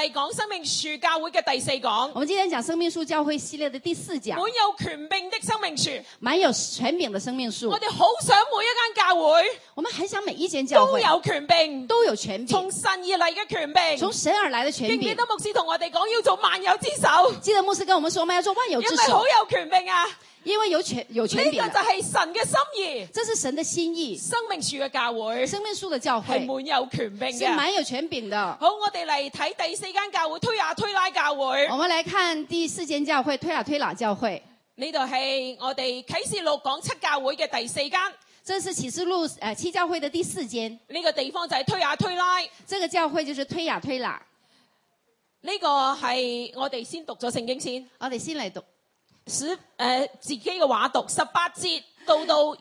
嚟講生命樹教會嘅第4講。 我們今天講生命樹教會系列的第4講， 滿有權柄的生命樹。 滿有權柄的生命樹。 我哋好想每一間教會， 我們很想每一間教會都有權柄， 都有權柄， 從神而嚟嘅權柄， 從神而來的權柄。 記唔記得牧師同我哋講要做萬有之首？ 記得牧師跟我們說，我們要做萬有之首， 因為好有權柄啊！ 因為有權柄。 呢個就係神嘅心意， 這是神的心意。 生命樹嘅教會， 生命樹的教會係滿有權柄嘅， 是滿有權柄的。 好，我哋嚟睇第4間教會推雅推拉教會。 我們來看第4間教會推雅推喇教會。 呢度係我哋啟示錄講7教會嘅第4間。 這是啟示錄7教會的第4間。 呢個地方就係推雅推拉。 這個教會就是推雅推喇。 呢個係我哋先讀咗聖經先。 我哋先嚟讀。 自己嘅話讀18節到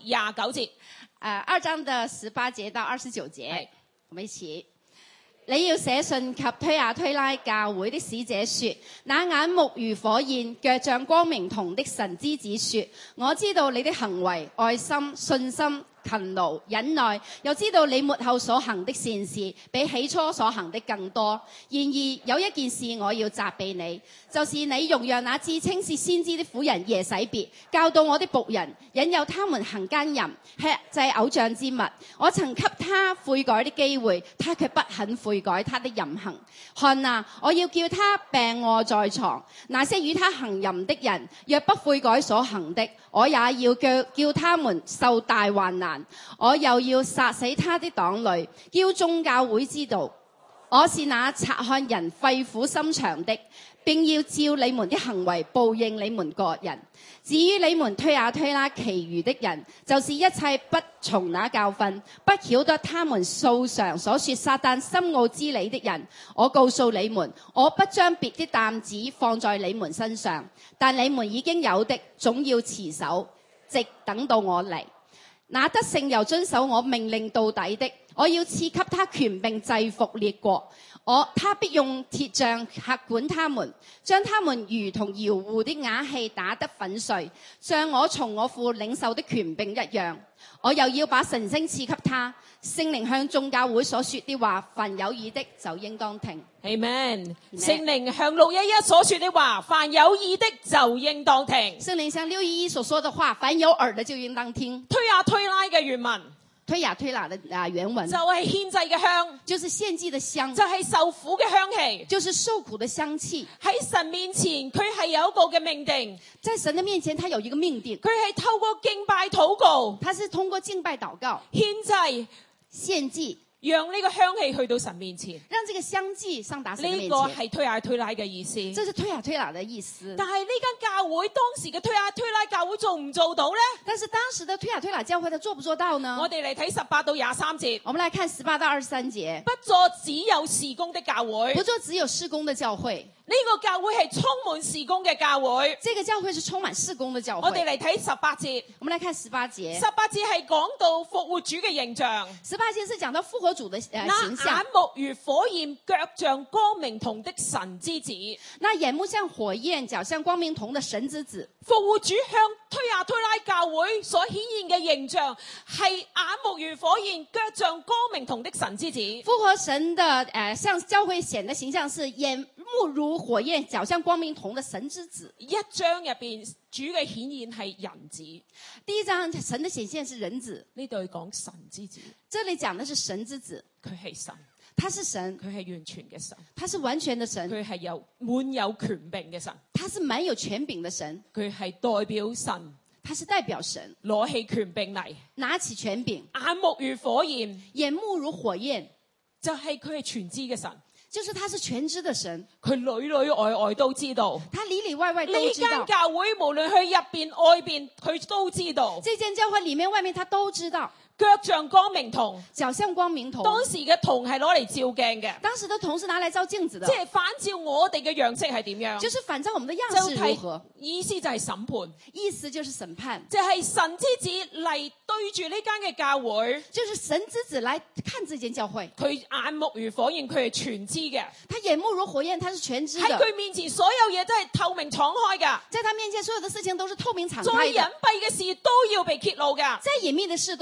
29節 ，2章的18節到29節，我們一起。你要寫信給推雅推拉教會的使者說，那眼目如火焰，腳像光明銅的神之子說，我知道你的行為、愛心、信心、勤勞、忍耐，又知道你末後所行的善事比起初所行的更多。然而有一件事我要責備你，就是你容讓那自稱是先知的婦人耶洗別教導我的僕人，引誘他們行奸淫、吃祭偶像之物。我曾給他悔改的機會，他卻不肯悔改他的淫行。看啊，我要叫他病臥在床。那些與他行淫的人，若不悔改所行的，我也要叫他們受大患難。我又要殺死他的黨類，叫眾教會知道，我是那察看人肺腑心腸的，並要照你們的行為報應你們各人。至於你們推雅推拉其餘的人，就是一切不從那教訓，不曉得他們素常所說撒旦深奧之理的人，我告訴你們，我不將別的擔子放在你們身上，但你們已經有的，總要持守，直等到我嚟。那得勝又遵守我命令到底的，我要賜給他權柄制服列國。他必用鐵杖轄管他們，將他們如同窯戶的瓦器打得粉碎，像我從我父領受的權柄一樣。我又要把晨星賜給他，聖靈向眾教會所說的話，凡有耳的就應當聽。 Amen。聖靈向611所說的話，凡有耳的就應當聽。 聖靈向611所說的話，凡有耳的就應當聽。 推雅推拉嘅原文， 推雅推喇的原文就係獻祭嘅香， 就是獻祭的香， 就係受苦嘅香氣， 就是受苦的香氣。 喺神面前，佢係有一個嘅命定， 在神的面前，他有一個命定， 佢係透過敬拜禱告， 他是通過敬拜禱告、 獻祭、 獻祭， 讓呢個香氣去到神面前， 讓這個香氣上達神的面前。 呢個係推雅推拉嘅意思。 這是推雅推喇的意思。 但係呢間教會當時嘅推雅推拉教會做唔做到呢？ 但是當時的推雅推喇教會，他做不做到呢？ 我哋嚟睇18到23節。 我們來看18到23節。 不做只有事工的教會， 不做只有事工的教會。 呢個教會係充滿事工嘅教會。 這個教會是充滿事工的教會。 我哋嚟睇18節。 我們來看18節。 18節係講到復活主嘅形象。 18節是講到復活主的形象。 那眼目如火焰，腳像光明銅的神之子。 那眼目像火焰，腳像光明銅的神之子。 復活主向推雅推拉教會所顯現嘅形象係眼目如火焰，腳像光明銅的神之子。 復活神的向教會顯的形象是眼目如火焰，腳像光明銅的神之子。 1章入邊主嘅顯現係人子。 第1章神的顯現是人子， 呢度講神之子。 這裏講的是神之子， 佢係神。 他是神， 佢係完全嘅神， 他是完全的神， 佢係滿有權柄嘅神， 他是滿有權柄的神， 佢係代表神， 他是代表神， 攞起權柄嚟， 拿起權柄， 眼目如火焰， 眼目如火焰， 就係佢係全知嘅神， 就是他是全知的神， 佢裏裏外外都知道， 他裏裏外外都知道。 呢間教會無論去入邊外邊，佢都知道。 這間教會裏面外面他都知道。 腳像光明銅， 腳像光明銅。 當時嘅銅係攞嚟照鏡嘅， 當時的銅是拿來照鏡子的， 即係反照我哋嘅樣式係點樣， 就是反照我們的樣式如何。 意思就係審判， 意思就是審判， 就係神之子嚟對住呢間嘅教會， 就是神之子來看這間教會。 佢眼目如火焰，佢係全知嘅， 他眼目如火焰，他是全知的。 喺佢面前所有嘢都係透明敞開噶， 在他面前所有的事情都是透明敞開的。 再隱蔽嘅事都要被揭露噶， 再隱秘的事都會被揭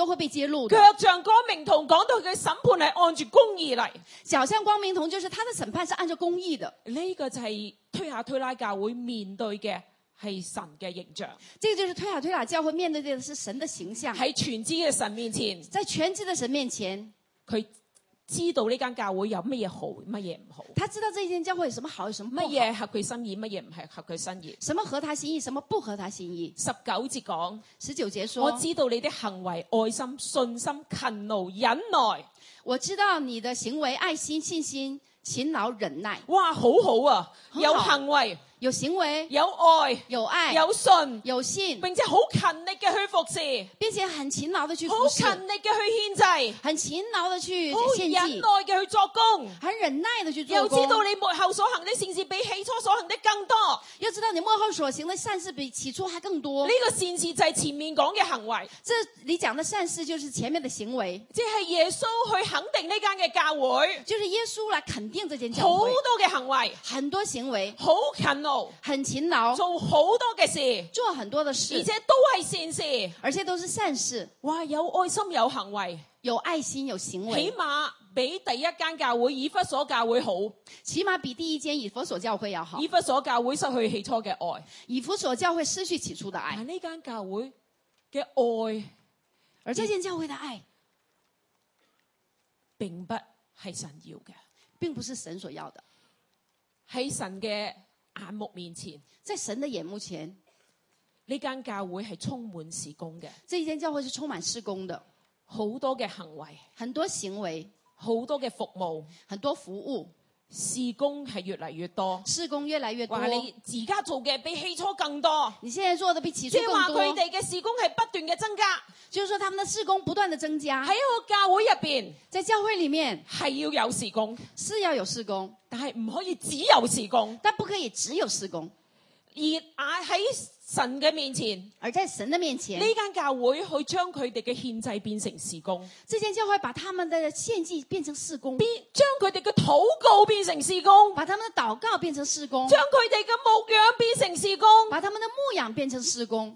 路的。 腳像光明銅講到佢嘅審判係按住公義嚟， 腳像光明銅，就是他的審判是按照公義的。 呢個就係推雅推拉教會面對嘅係神嘅形象。 這個就是推雅推喇教會面對的是神的形象。 喺全知嘅神面前， 在全知的神面前， 佢知道呢間教會有乜嘢好，乜嘢唔好， 他知道這一間教會有什麼好，有什麼不好， 乜嘢合佢心意，乜嘢唔係合佢心意。 什麼合他心意，什麼不合他心意。 19節講， 19節說， 我知道你的行為、愛心、信心、勤勞、忍耐。 我知道你的行為、愛心、信心、勤勞、忍耐。 哇，好好啊， 很好有行為， 有行為， 有愛， 有愛， 有信， 有信， 並且好勤力嘅去服侍， 並且很勤勞的去好服侍， 勤力嘅去獻祭， 很勤勞的去好獻祭， 忍耐嘅去作工。 很忍耐的去做又知工。 道你末後所行的善事比起初所行的更多。 要知道你幕後所行的善事比起初還更多。 呢個善事就係前面講嘅行為， 這你講的善事就是前面的行為， 即係耶穌去肯定呢間嘅教會， 就是耶穌來肯定這間教好會。 多嘅行為， 很多行為， 好勤勞， 很勤勞， 做好多嘅事， 做很多的而事， 且都係善事。 而且都是善事， 哇，有愛心有行為， 有愛心有行起為， 碼比第一間教會以弗所教會好。 起碼比第一間以弗所教會要好。 以弗所教會失去起初嘅愛， 以弗所教會失去起初的愛， 但係呢間教會嘅愛而這間教會的愛並不係神要嘅。 並不是神所要的。 喺神嘅眼目面前， 在神的眼目前， 呢間教會係充滿事工嘅， 這一間教會是充滿事工的， 好多嘅行為， 很多行為， 好多嘅服務， 很多服務， 事工係越嚟越多。 事工越來越多。 話你而家做嘅比起初更多， 你現在做的比起初即係話更多， 佢哋嘅事工係不斷嘅增加。 就是說他們的事工不斷的增加。 喺個教會入邊在教會裡面係要有事工， 是要有事工， 但係唔可以只有事工。 但不可以只有事工。 而喺神嘅面前， 而在神的面前， 呢間教會去將佢哋嘅獻祭變成事工， 這間教會把他們的獻祭變成事工， 將佢哋嘅禱告變成事工， 把他們的禱告變成事工， 將佢哋嘅牧養變成事工， 把他們的牧養變成事工，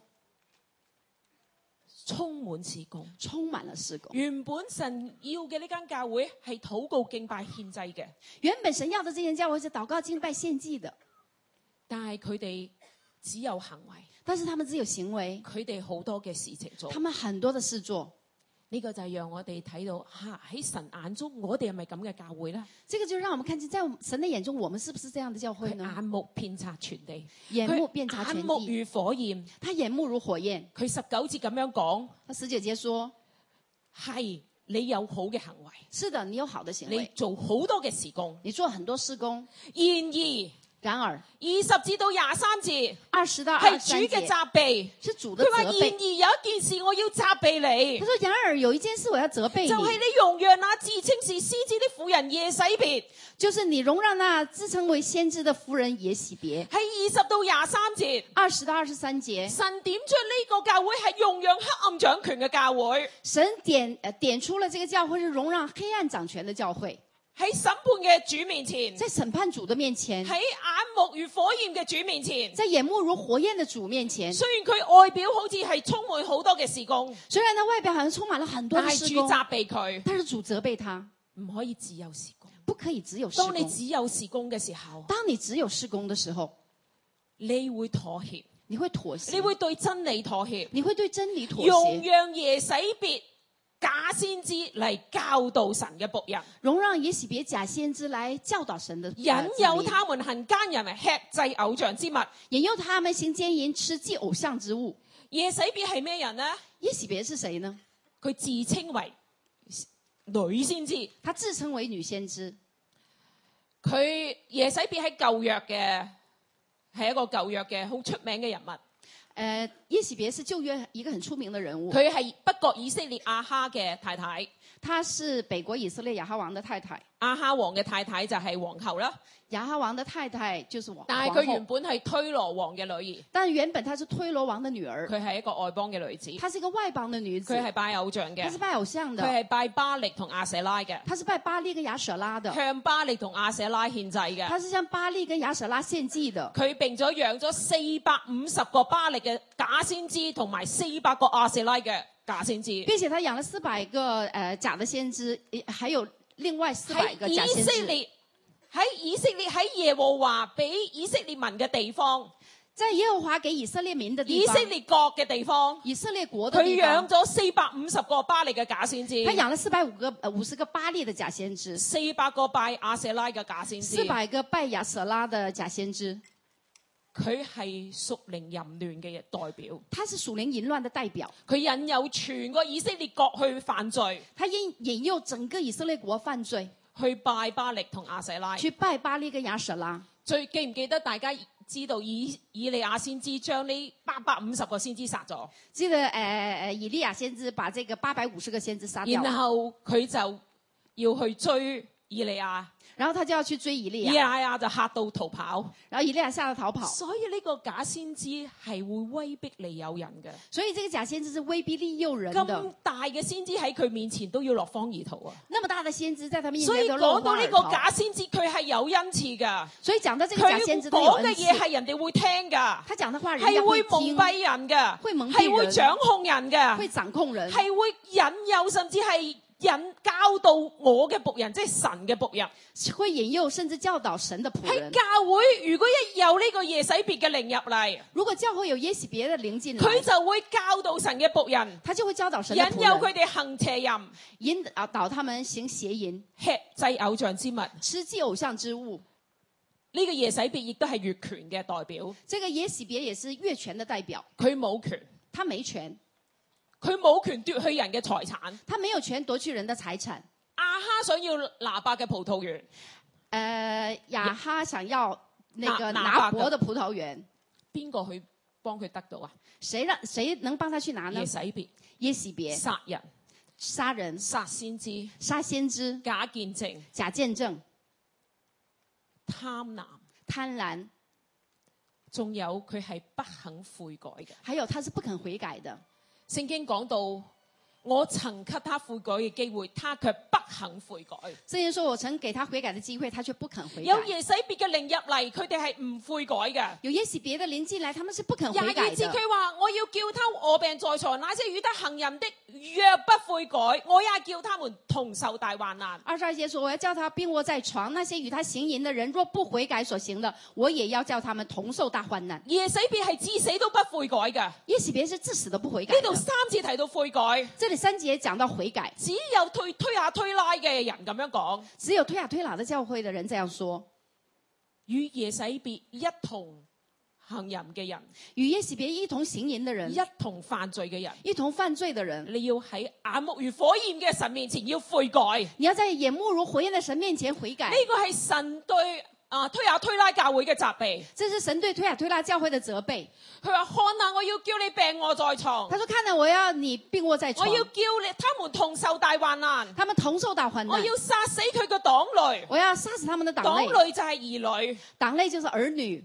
充滿事工。 充滿了事工。 原本神要嘅呢間教會係禱告敬拜獻祭嘅， 原本神要的這間教會是禱告敬拜獻祭的， 但係佢哋只有行為， 但是他們只有行為， 佢哋好多嘅事情做。 他們很多的事做。 呢個就係讓我哋睇到喺神眼中，我哋係咪咁嘅教會呢？ 這個就讓我們看見，在神的眼中，我們是不是這樣的教會佢呢？ 眼目遍察全地， 眼目遍察全眼目地， 如火焰。 他眼目如火焰。 佢19節咁樣講， 他19節說， 係你有好嘅行為， 是的，你有好的行你為， 做好多嘅事工。 你做很多事工。 然而然而 20至到23節 20到係 23 主嘅節責備。 是主的佢話： 責備。 然而有一件事我要責備你他，說：然而有一件事我要責備你， 就係你容讓那自稱是先知的婦人耶洗別。 就是你容讓那自稱為先知的婦人耶洗別。 喺20到23節， 20到23節， 神點出呢個教會係容讓黑暗掌權嘅教會。 神點出了這個教會是容讓黑暗掌權的教會。 喺審判嘅主面前， 在審判主的面前， 喺眼目如火焰嘅主面前， 在眼目如火焰的主面前， 雖然佢外表好似係充滿好多嘅事工， 雖然他外表好像充滿了很多但係主的事工， 責備佢， 但是主責備他， 唔可以只有事工。 不可以只有事當你工。 只有事工嘅時候， 當你只有事工的時候， 你會妥協， 你會妥協， 你會對真理妥協， 你會對真理妥容協， 讓耶洗別假先知嚟教導神嘅僕人， 容讓耶洗別假先知來教導神的引誘他們行奸淫，吃祭偶像之物。 引誘他們行奸淫，吃祭偶像之物。 耶洗別係咩人呢？ 耶洗別是誰呢？ 佢自稱為女先知， 他自稱為女先知。 佢耶洗別喺舊約嘅係一個舊約嘅好出名嘅人物。 耶洗別是舊約一個很出名的人物。 佢係北國以色列亞哈嘅太太， 他是北國以色列亞哈王的太太。 亞哈王嘅太太就係皇后啦。 亞哈王的太太就是王， 但係佢原本係推羅王嘅女兒， 但原本她是推羅王的女兒， 佢係一個外邦嘅女子， 她是一個外邦的女子， 佢係拜偶像嘅， 她是拜偶像的， 佢係拜巴力同亞舍拉嘅， 她是拜巴力跟亞舍拉的， 向巴力同亞舍拉獻祭嘅， 她是向巴力跟亞舍拉獻祭的。 佢並咗養咗450個巴力嘅假先知同埋400個亞舍拉嘅假先知。 並且他養了400個假的先知，還有另外400個假先知。 喺以色列喺耶和華俾以色列民嘅地方， 在耶和華給以色列民的地方， 以色列國嘅地方， 以色列國的佢地方， 養咗450個巴力嘅假先知， 他養了450個巴力的假先知 ，400個拜亞舍拉嘅假先知 ，400個拜亞舍拉的假先知。 佢係屬靈淫亂嘅代表， 他是屬靈淫亂的代表， 佢引誘全個以色列國去犯罪， 他引誘整個以色列國犯罪， 去拜巴力同亞舍拉， 去拜巴力跟亞舍拉。 最記唔記得大家知道以利亞先知將呢850個先知殺咗， 記得以利亞先知把這個850個先知殺掉， 然後佢就要去追以利亞。 然後他就要去追以利亞， 以利亞就嚇到逃跑， 然後以利亞嚇到逃跑。 所以呢個假先知係會威逼利誘人嘅。 所以這個假先知是威逼利誘人的。 咁大嘅先知喺佢面前都要落荒而逃啊！ 那麼大的先知在他面前所以都落講到呢荒而逃。 個假先知，佢係有恩賜噶。 所以講到這個假先知都有恩佢講嘅嘢賜。 係人哋會聽噶， 他講的話人家係會蒙聽， 蔽人噶， 會蒙蔽係會人掌控人噶， 會掌控人， 係會引誘，甚至係教導我嘅僕人，即係神嘅僕人。 會引誘甚至教導神的僕喺人。 教會，如果一有呢個耶洗別嘅靈入嚟， 如果教會有耶洗別的靈進來， 佢就會教導神嘅僕人， 他就會教導神引的僕人， 誘佢哋行邪淫， 引導他們行邪淫， 吃祭偶像之物。 吃祭偶像之物。 呢個耶洗別亦都係越權嘅代表， 這個耶洗別也是越權的代表， 佢冇權， 他沒權， 佢冇權奪去人嘅財產。 他沒有權奪去人的財產。 亞哈想要拿伯嘅葡萄園， 亞哈想要那個拿拿伯的葡萄園， 邊個去幫佢得到啊？ 誰能幫他去拿呢耶？洗別、 耶洗別殺人、 殺人、 殺先知、 殺先知、 假見證、 假見證、 貪婪， 貪婪， 仲有佢係不肯悔改嘅。 還有他是不肯悔改的。 聖經講到，我曾給他悔改嘅機會，他卻不肯悔改。 聖經說我曾給他悔改的機會，他卻不肯悔改。 有耶洗別嘅靈入嚟，佢哋係唔悔改嘅。 有耶洗別的靈進來，他們是不肯廿悔改的。 二節佢話：我要叫他臥病在床，那些與他行淫的，若不悔改，我也叫他們同受大患難。 22節說：我要叫他病臥在床，那些與他行淫的人，若不悔改所行的，我也要叫他們同受大患難。 耶洗別係至死都不悔改嘅。 耶洗別是至死都不悔改的。 呢度3次提到悔改， 這裡3節講到悔改， 只有推下推拉嘅人咁樣講， 只有推下推拉的教會的人這樣說。 與耶洗別一同行淫嘅人， 與耶洗別一同行淫的人， 一同犯罪嘅人， 一同犯罪的人， 你要喺眼目如火焰嘅神面前要悔改。 你要在眼目如火焰的神面前悔改。 呢個係神對推下推拉教會嘅責備。 這是神對推下推拉教會的責備。 佢話：看啊，我要叫你病臥在床。 他說：看啊，我要你病臥在床。 我要叫你他們同受大患難。 他們同受大患難。 我要殺死佢嘅黨類。 我要殺死他們的黨黨類。 類就係兒女。 黨類就是兒女。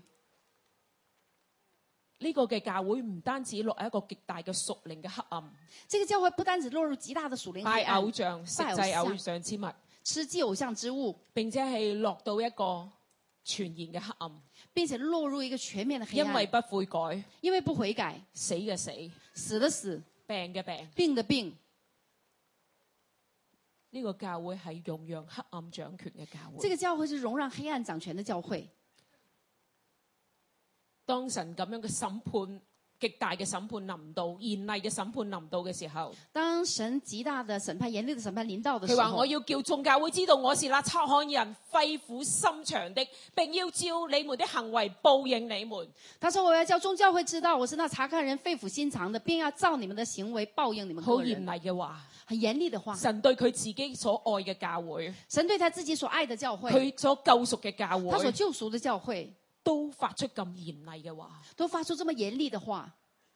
呢個嘅教會唔單止落喺一個極大嘅屬靈嘅黑暗， 這個教會不單止落入極大的屬靈黑暗， 拜偶像、食祭偶像之物， 吃祭偶像之物， 並且係落到一個全然嘅黑暗， 並且落入一個全面的黑暗。 因為不悔改， 因為不悔改， 死嘅死， 死的死， 病嘅病， 病的病。 呢個教會係容讓黑暗掌權嘅教會。 這個教會是容讓黑暗掌權的教會。 當神咁樣嘅審判，極大嘅審判臨到，嚴厲嘅審判臨到嘅時候， 當神極大的審判、嚴厲的審判臨到的時候， 佢話：我要叫眾教會知道我是那察看人肺腑心腸的，並要照你們的行為報應你們。 他說：我要叫眾教會知道我是那察看人肺腑心腸的，並要照你們的行為報應你們個人。 好嚴厲嘅話， 很嚴厲的話。 神對佢自己所愛嘅教會， 神對他自己所愛的教會， 佢所救贖嘅教會， 他所救贖的教會， 都發出咁嚴厲嘅話， 都發出這麼嚴厲的話。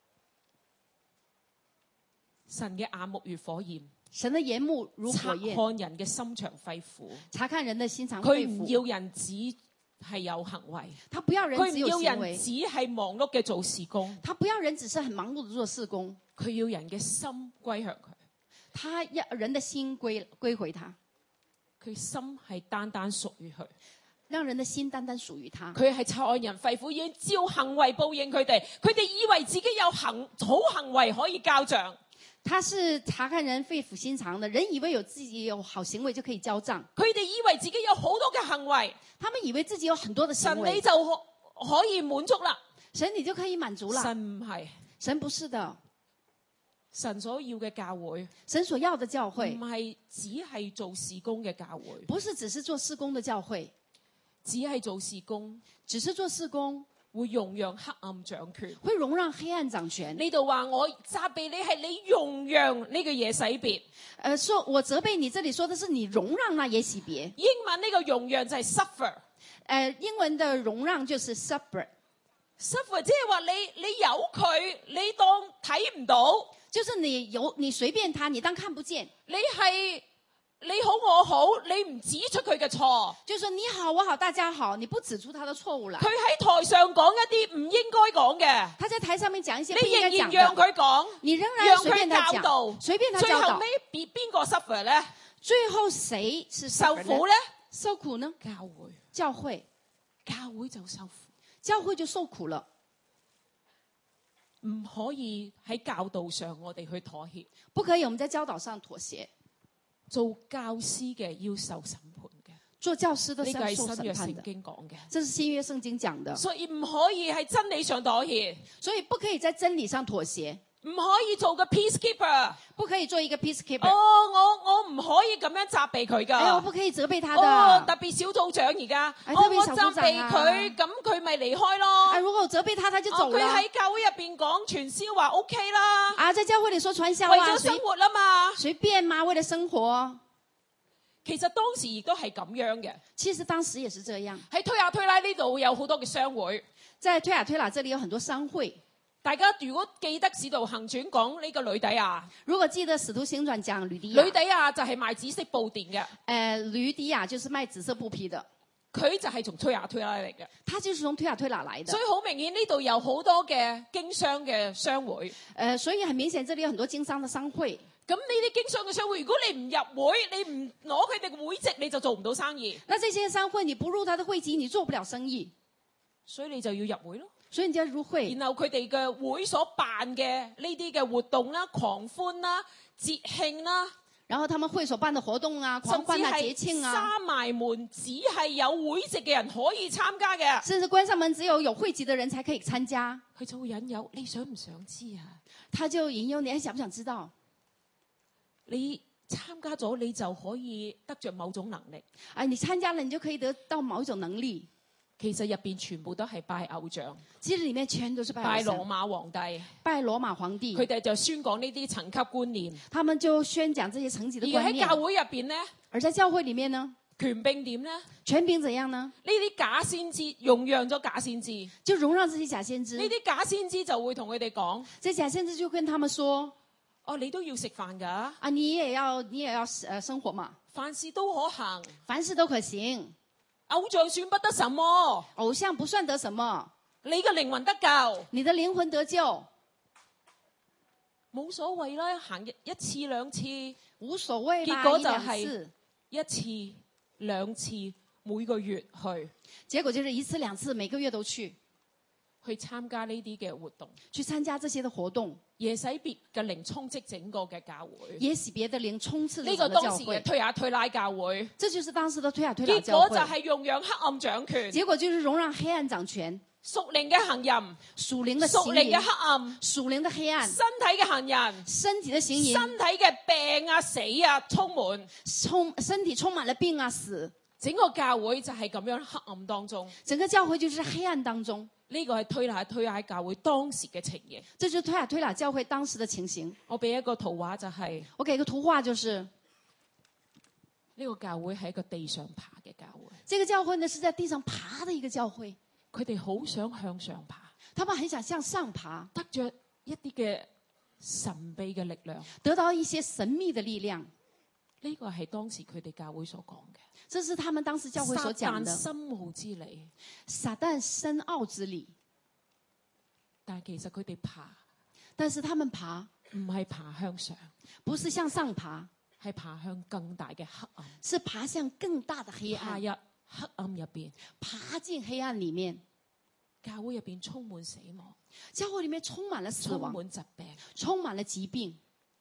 神嘅眼目如火焰， 神的眼目如火焰， 察看人嘅心腸肺腑， 查看人的心腸肺腑。 佢唔要人只係有行為， 他不要人只有佢唔要行為， 人只係忙碌嘅做事工， 他不要人只是很忙碌的做事工， 佢要人嘅心歸向佢， 他要人的心歸回他， 佢心係單單屬於佢。 讓人的心單單屬於他。 佢係察看人肺腑，要照行為報應佢哋。佢哋以為自己有好行為可以交賬， 他是查看人肺腑心腸的，人以為有自己有好行為就可以交賬， 佢哋以為自己有好多嘅行為， 他們以為自己有很多的行為， 神你就可以滿足啦。 神你就可以滿足了。 神唔係， 神不是的， 神所要嘅教會神所要的教會唔係只係做事工嘅教會， 不是只是做事工的教會， 只係做事工只是做事工會容讓黑暗掌權。 會容讓黑暗掌權。 呢度話我責備你係你容讓呢個耶洗別， 說我責備你，這裡說的是你容讓那耶洗別。 英文呢個容讓就係 suffer。 英文的容讓就是 suffer， suffer 即係話你有佢，你當睇唔到， 就是你隨便他，你當看不見。 你係你好我好，你唔指出佢嘅錯， 就是說你好我好大家好，你不指出他的錯誤來。 佢喺台上講一啲唔應該講嘅， 他在台上面講一些不你應該講的， 仍然讓佢講， 你仍然讓隨便佢他教導， 講，隨便他最教導。 後尾邊個 suffer 咧？ 最後誰是受苦咧？ 受苦呢？ 教會， 教會， 教會就受苦， 教會就受苦了。 唔可以喺教導上我哋去妥協。 不可以，我們在教導上妥協。 做教師嘅要受審判嘅， 做教師都是呢個係要受新約聖審判的。 經講嘅， 這是新約聖經講的， 所以唔可以喺真理上妥協， 所以不可以在真理上妥協， 唔可以做個 peacekeeper。 不可以做一個 peacekeeper。 我唔可以咁樣責備佢噶。 哎呀，我不可以責備他的。 特別小組長而家， 哎特別我小組長啊責備佢，咁佢咪離開咯。 哎，如果我責備他，他就走了。 佢喺教會入邊講傳銷話 OK 啦， 啊，在教會裏說傳銷為啊， 咗生活啊嘛。 隨便嘛，為了生活。 其實當時亦都係咁樣嘅。 其實當時也是這樣。 喺推雅推拉呢度有好多嘅商會， 在推雅推喇這裏有很多商會。 大家如果記得使徒行傳講呢個呂底亞， 如果記得使徒行傳講呂底亞， 呂底亞就係賣紫色布甸嘅， 呂底亞就是賣紫色布匹的， 佢就係從推雅推拉嚟嘅。 他就是從推雅推喇來的。 所以好明顯呢度有好多嘅經商嘅商會。 所以很明顯這裏有很多經商的商會。 咁呢啲經商嘅商會，如果你唔入會，你唔攞佢哋嘅會籍，你就做唔到生意。 那這些商會你不入他的會籍，你做不了生意， 所以你就要入會咯。 所以你就要入會。 然後佢哋嘅會所辦嘅呢啲嘅活動啦、狂歡啦、節慶啦， 然後他們會所辦的活動啊、狂歡啊、節慶啊， 閂埋門，只係有會籍嘅人可以參加嘅。 甚至關上門，只有會籍的人才可以參加。 佢就會引誘，你想唔想知啊？ 他就引誘你，想不想知道？ 你參加咗，你就可以得着某種能力。 啊，你參加了，你就可以得到某種能力。 其實入邊全部都係拜偶像， 其實裡面全都是拜拜羅偶像， 馬皇帝， 拜羅馬皇帝。 佢哋就宣講呢啲層級觀念。 他們就宣講這些層級的觀念。 而喺教會入邊呢， 而在教會裡面呢， 權柄點呢？ 權柄怎樣呢？ 呢啲假先知容讓咗假先知， 就容讓這些假先知。 呢啲假先知就會同佢哋講： 這假先知就跟他們說： 哦，你都要食飯㗎， 啊，你也要生活嘛， 凡事都可行， 凡事都可行。 偶像算不得什麼， 偶像不算得什麼， 你嘅靈魂得救， 你的靈魂得救， 冇所謂啦，行一次兩次， 無所謂啦。 結果就一兩係次一次兩次每個月去結果就是一次兩次每個月都去參加呢啲嘅活動， 去參加這些的活動。 耶洗別嘅靈充斥整個嘅教會， 耶洗別的靈充斥呢整個教個當時嘅會。 推雅推拉教會， 這就是當時的推雅推喇結果教會。 就係容讓黑暗掌權， 結果就是容讓黑暗掌權， 屬靈嘅行淫， 屬靈的行屬靈嘅淫， 黑暗， 屬靈的黑暗， 身體嘅行人， 身體的行淫， 身體嘅病啊死啊充滿， 身體充滿了病啊死。 整個教會就係咁樣黑暗當中。 整個教會就是黑暗當中。 呢個係推雅教會當時嘅情形。 這就是推雅推喇教會當時的情形。 我俾一個圖畫就係， 我給一個圖畫，就是呢個教會係一個地上爬嘅教會。 這個教會呢是在地上爬的一個教會， 佢哋好想向上爬， 他們很想向上爬， 得着一啲嘅神秘嘅力量。 得到一些神秘的力量。 呢個係當時佢哋教會所講嘅。 這是他們當時教會所講的。 撒旦深奧之理， 撒旦深奧之理。 但係其實佢哋爬， 但是他們爬唔係爬向上， 不是向上爬， 係爬向更大嘅黑暗， 是爬向更大的黑暗， 爬入黑暗入邊， 爬進黑暗裡面。 教會入邊充滿死亡， 教會裡面充滿了死亡， 充滿疾病， 充滿了疾病。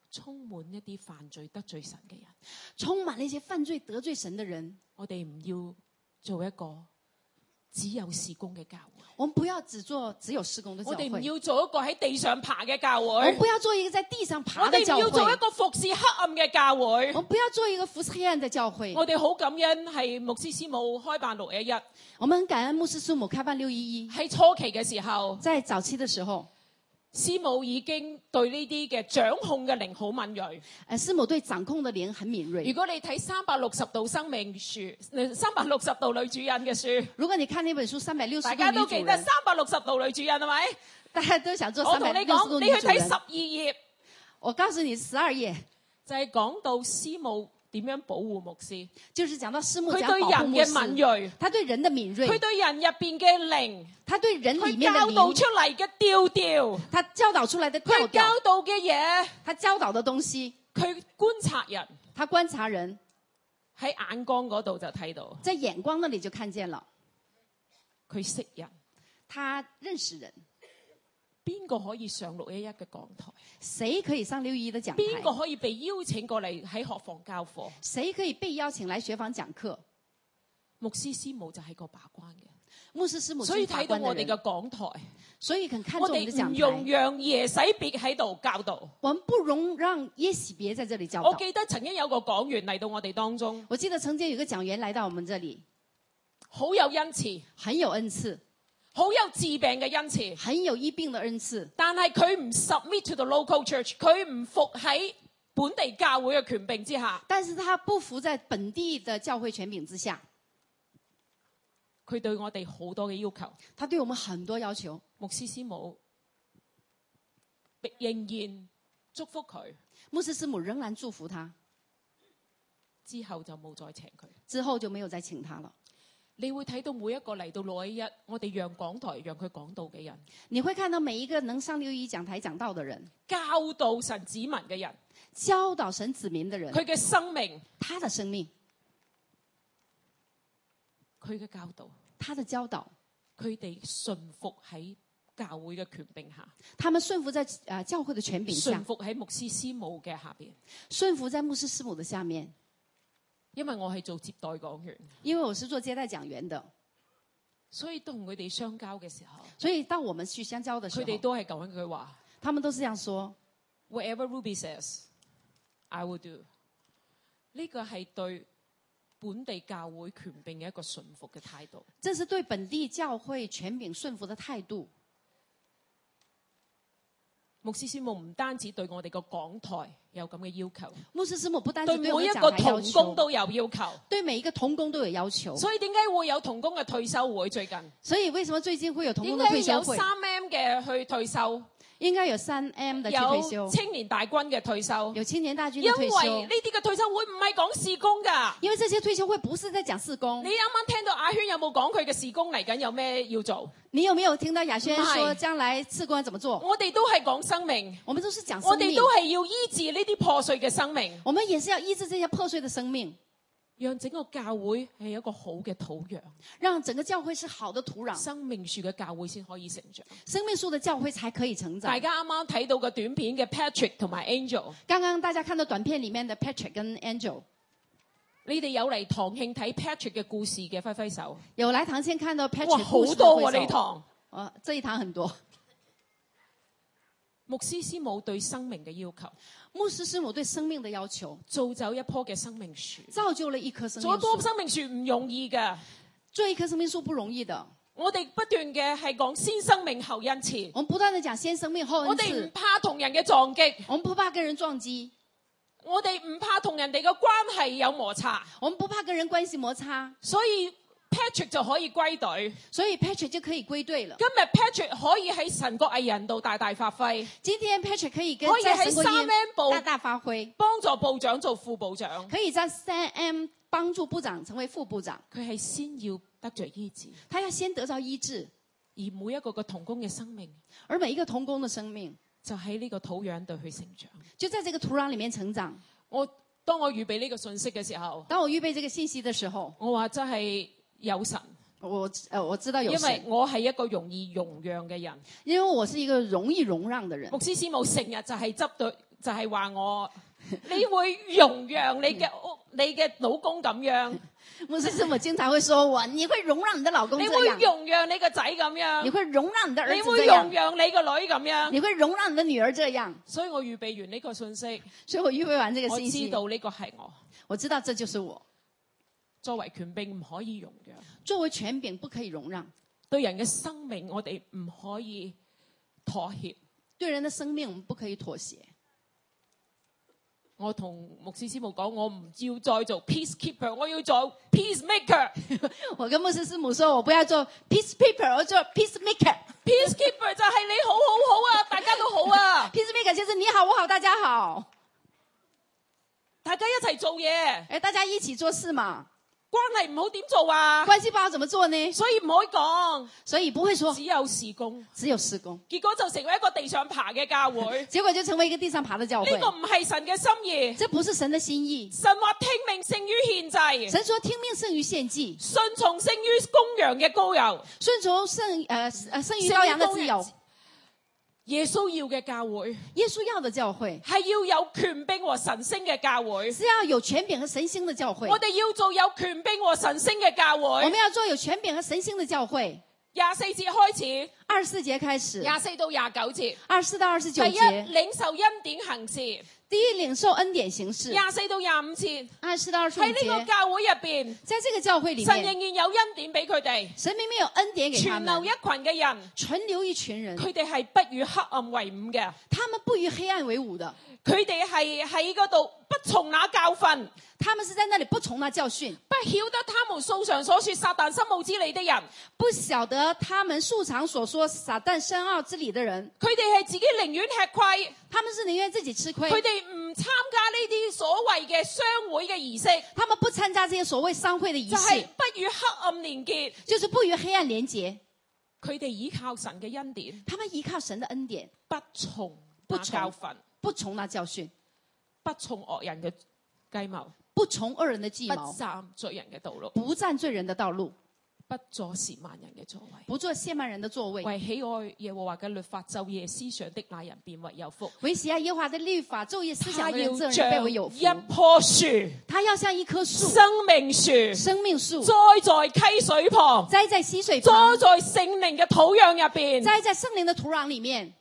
充滿一啲犯罪得罪神嘅人。 充滿了一些犯罪得罪神的人。 我哋唔要做一個只有事工嘅教會。 我們不要只有事工的教會。 我哋唔要做一個喺地上爬嘅教會。 我們不要做一個在地上爬的教會。 我哋唔要做一個服侍黑暗嘅教會。 我們不要做一個服侍黑暗的教會。 我哋好感恩係牧師師母開辦611。 我們很感恩牧師師母開辦611。 喺初期嘅時候， 在早期的時候， 師母已經對呢啲嘅掌控嘅靈好敏銳。 師母對掌控的靈很敏銳。 如果你睇360度生命樹，360度女主人嘅書， 如果你看呢本書360度， 大家都記得360度女主人係咪？ 大家都想做我同你 360度女主人。 講，你去睇12頁， 我告訴你12頁， 就係講到師母點樣保護牧師， 就是講到師母佢講保護牧師， 對人嘅敏銳， 他對人的敏銳， 佢對人入邊嘅靈， 他對人裡佢面的教導靈， 出嚟嘅調調， 他教導出來的調佢教調， 導嘅嘢， 他教導的東西， 佢觀察人， 他觀察人， 喺眼光嗰度就睇到， 在眼光那裡就看見了， 佢識人， 他認識人。 邊個可以上611嘅講台？ 誰可以上611的講邊個台？ 可以被邀請過嚟喺學房教課？ 誰可以被邀請來學房講課？ 牧師師母就係個把關嘅， 牧師師母所以睇到我哋嘅嘅講台， 所以很看重我哋我們的講唔容台。 讓耶洗別喺度教導。 我們不容讓耶洗別在這裡教導。 我記得曾經有個講員嚟到我哋當中， 我記得曾經有個講員來到我們這裡， 好有恩賜， 很有恩賜， 好有治病嘅恩賜， 很有醫病的恩賜， 但係佢唔 submit to the local church，佢唔服喺本地教會嘅權柄之下。 但是他不服在本地的教會權柄之下， 佢對我哋好多嘅要求， 他對我們很多要求。 牧師師母仍然祝福佢， 牧師師母仍然祝福他， 之後就冇再請佢。 之後就沒有再請他了。 你會睇到每一個嚟到611，我哋讓講台讓佢講道嘅人， 你會看到每一個能上611講台講道的人， 教導神子民嘅人， 教導神子民的人， 佢嘅生命， 他的生命， 佢嘅教導， 他的教導， 佢哋順服喺教會嘅權柄下， 他們順服在教會的權柄下順，服喺牧師師母嘅下邊。 順服在牧師師母的下面。 因為我係做接待講員， 因為我是做接待講員的， 所以同佢哋相交嘅時候， 所以當我們去相交的時候， 佢哋都係講一句話他們都是這樣說 ：Whatever Ruby says, I will do。呢個係對本地教會權柄嘅一個順服嘅態度。 這是對本地教會權柄順服的態度。 牧師師母唔單止對我哋個講台有咁嘅要求， 牧師師母不單止對對我們每一個講台要同工求， 都有要求。 對每一個同工都有要求。 所以點解會有同工嘅退休會最近？ 所以為什麼最近會有同工的應該有退休會？ 3M 嘅去退休， 應該有3M 的去退休有，青年大軍嘅退休， 有青年大軍因的退休。 為呢啲嘅退休會唔係講事工㗎。 因為這些退休會不是在講事工。 你啱啱聽到阿軒有冇講佢嘅事工嚟緊有咩要做？ 你有沒有聽到亞軒唔係說將來事工要怎麼做？ 我哋都係講生命， 我們都是講我哋生命， 都係要醫治呢啲破碎嘅生命， 我們也是要醫治這些破碎的生命， 讓整個教會係一個好嘅土壤， 讓整個教會是好的土壤， 生命樹嘅教會先可以成長。 生命樹的教會才可以成長。 大家啱啱睇到嘅短片嘅 Patrick 同埋 Angel， 剛剛大家看到短片裡面的 Patrick 跟 Angel， 你哋有嚟堂慶睇 Patrick 嘅故事嘅揮揮手。 有來堂前看到哇， Patrick 好故事的多喎揮手呢堂。 這一堂很多。 牧師師母對生命嘅要求， 牧師師母對生命的要求， 造就一棵嘅生命樹。 造就了一棵生做一棵命樹。 生命樹唔容易㗎。 做一棵生命樹不容易的。 我哋不斷嘅係講先生命後恩賜， 我們不斷地講先生命後恩我哋唔賜， 怕同人嘅撞擊， 我們不怕跟人撞擊， 我哋唔怕同人哋嘅關係有摩擦， 我們不怕跟人關係摩擦， 所以 Patrick 就可以歸隊。 所以 Patrick 就可以歸隊了。 今日 Patrick 可以喺神國藝人度大大發揮， 今天 Patrick 可以跟可以喺在神國宴 3M 部大大發揮， 幫助部長做副部長。 可以在3M 幫助部長成為副部長。 佢係先要得着醫治， 他要先得到醫治， 而每一個嘅同工嘅生命而每一個同工的生命就喺呢個土壤度去成長。 就在這個土壤裡面成長。 當我預備呢個信息嘅時候， 當我預備這個信息的時候， 我話真係有神。 我知道有因為神， 我係一個容易容讓嘅人。 因為我是一個容易容讓的人。 牧師師母成日就係就係話我，你會容讓你嘅老公咁樣， 牧師師母經常會說我，你會容讓你的老公這你會樣， 容讓你個仔咁樣， 你會容讓你的兒子這你會容樣， 讓你個女咁樣。 你會容讓你的女兒這樣。 所以我預備完呢個信息， 所以我預備完這個我信息， 知道呢個係我。 我知道這就是我。 作為權柄唔可以容讓， 作為權柄不可以容讓， 對人嘅生命我哋唔可以妥協。 對人的生命我們不可以妥協。 我同牧師師母講，我唔要再做 peacekeeper， 我要做 peacemaker。 我跟牧師師母說，我不要做 peacekeeper， 我做 peacemaker。 peacekeeper 就係你好好好啊，大家都好啊， peacemaker 就是你好我好大家好， 大家一齊做嘢， 哎，大家一起做事嘛。 關係唔好點做啊？ 關係不好怎麼做呢？ 所以唔可以講， 所以不會說只有事工， 只有事工， 結果就成為一個地上爬嘅教會。 結果就成為一個地上爬的教會。 呢個唔係神嘅心意， 這不是神的心意。 神話聽命勝於獻祭， 神說聽命勝於獻祭， 順從勝於公羊嘅羔油， 順從勝於羔羊的自由。 耶穌要嘅教會， 耶穌要的教會係要有權柄和神聖嘅教會， 是要有權柄和神星的教會。 我哋要做有權柄和神聖嘅教會。 我們要做有權柄和神星的教會。 24節開始 24節開始 ，24到29節 ，24到29 第一節， 領受恩典行事。 第一領受恩典行事。 24到25節， 24到25 喺呢個節， 教會入邊， 在這個教會裏神面， 仍然有恩典俾佢哋， 神明明有恩典給他們存留一，群嘅人， 存留一群人， 佢哋係不與黑暗為伍嘅， 他們不與黑暗為伍的， 佢哋係喺嗰度不從那教訓， 他們是在那裏不從那教訓， 不曉得他們素常所說撒旦深奧之理的人， 不曉得他們素常所說撒旦深奧之理的人， 佢哋係自己寧願吃虧， 他們是寧願自己吃虧， 佢哋唔參加呢啲所謂嘅商會嘅儀式， 他們不參加這些所謂商會的儀就係式， 不與黑暗連結， 就是不與黑暗連結。 佢哋依靠神嘅恩典， 他們依靠神的恩典， 不從那教訓， 不從那教訓， 不從惡人嘅計謀， 不從惡人的計不謀， 站罪人嘅道路， 不站罪人的道路， 不坐褻慢人嘅座位。 不做褻慢人的座位。 為喜愛耶和華嘅律法，晝夜思想的那人便為有福。 為喜愛耶和華的律法，晝夜思想他的人，這人要像便為有福。 一棵樹， 他要像一棵樹， 生命樹， 生命樹， 栽在溪水旁， 栽在溪水栽旁， 在聖靈嘅土壤入邊。 栽在聖靈的土壤裏面。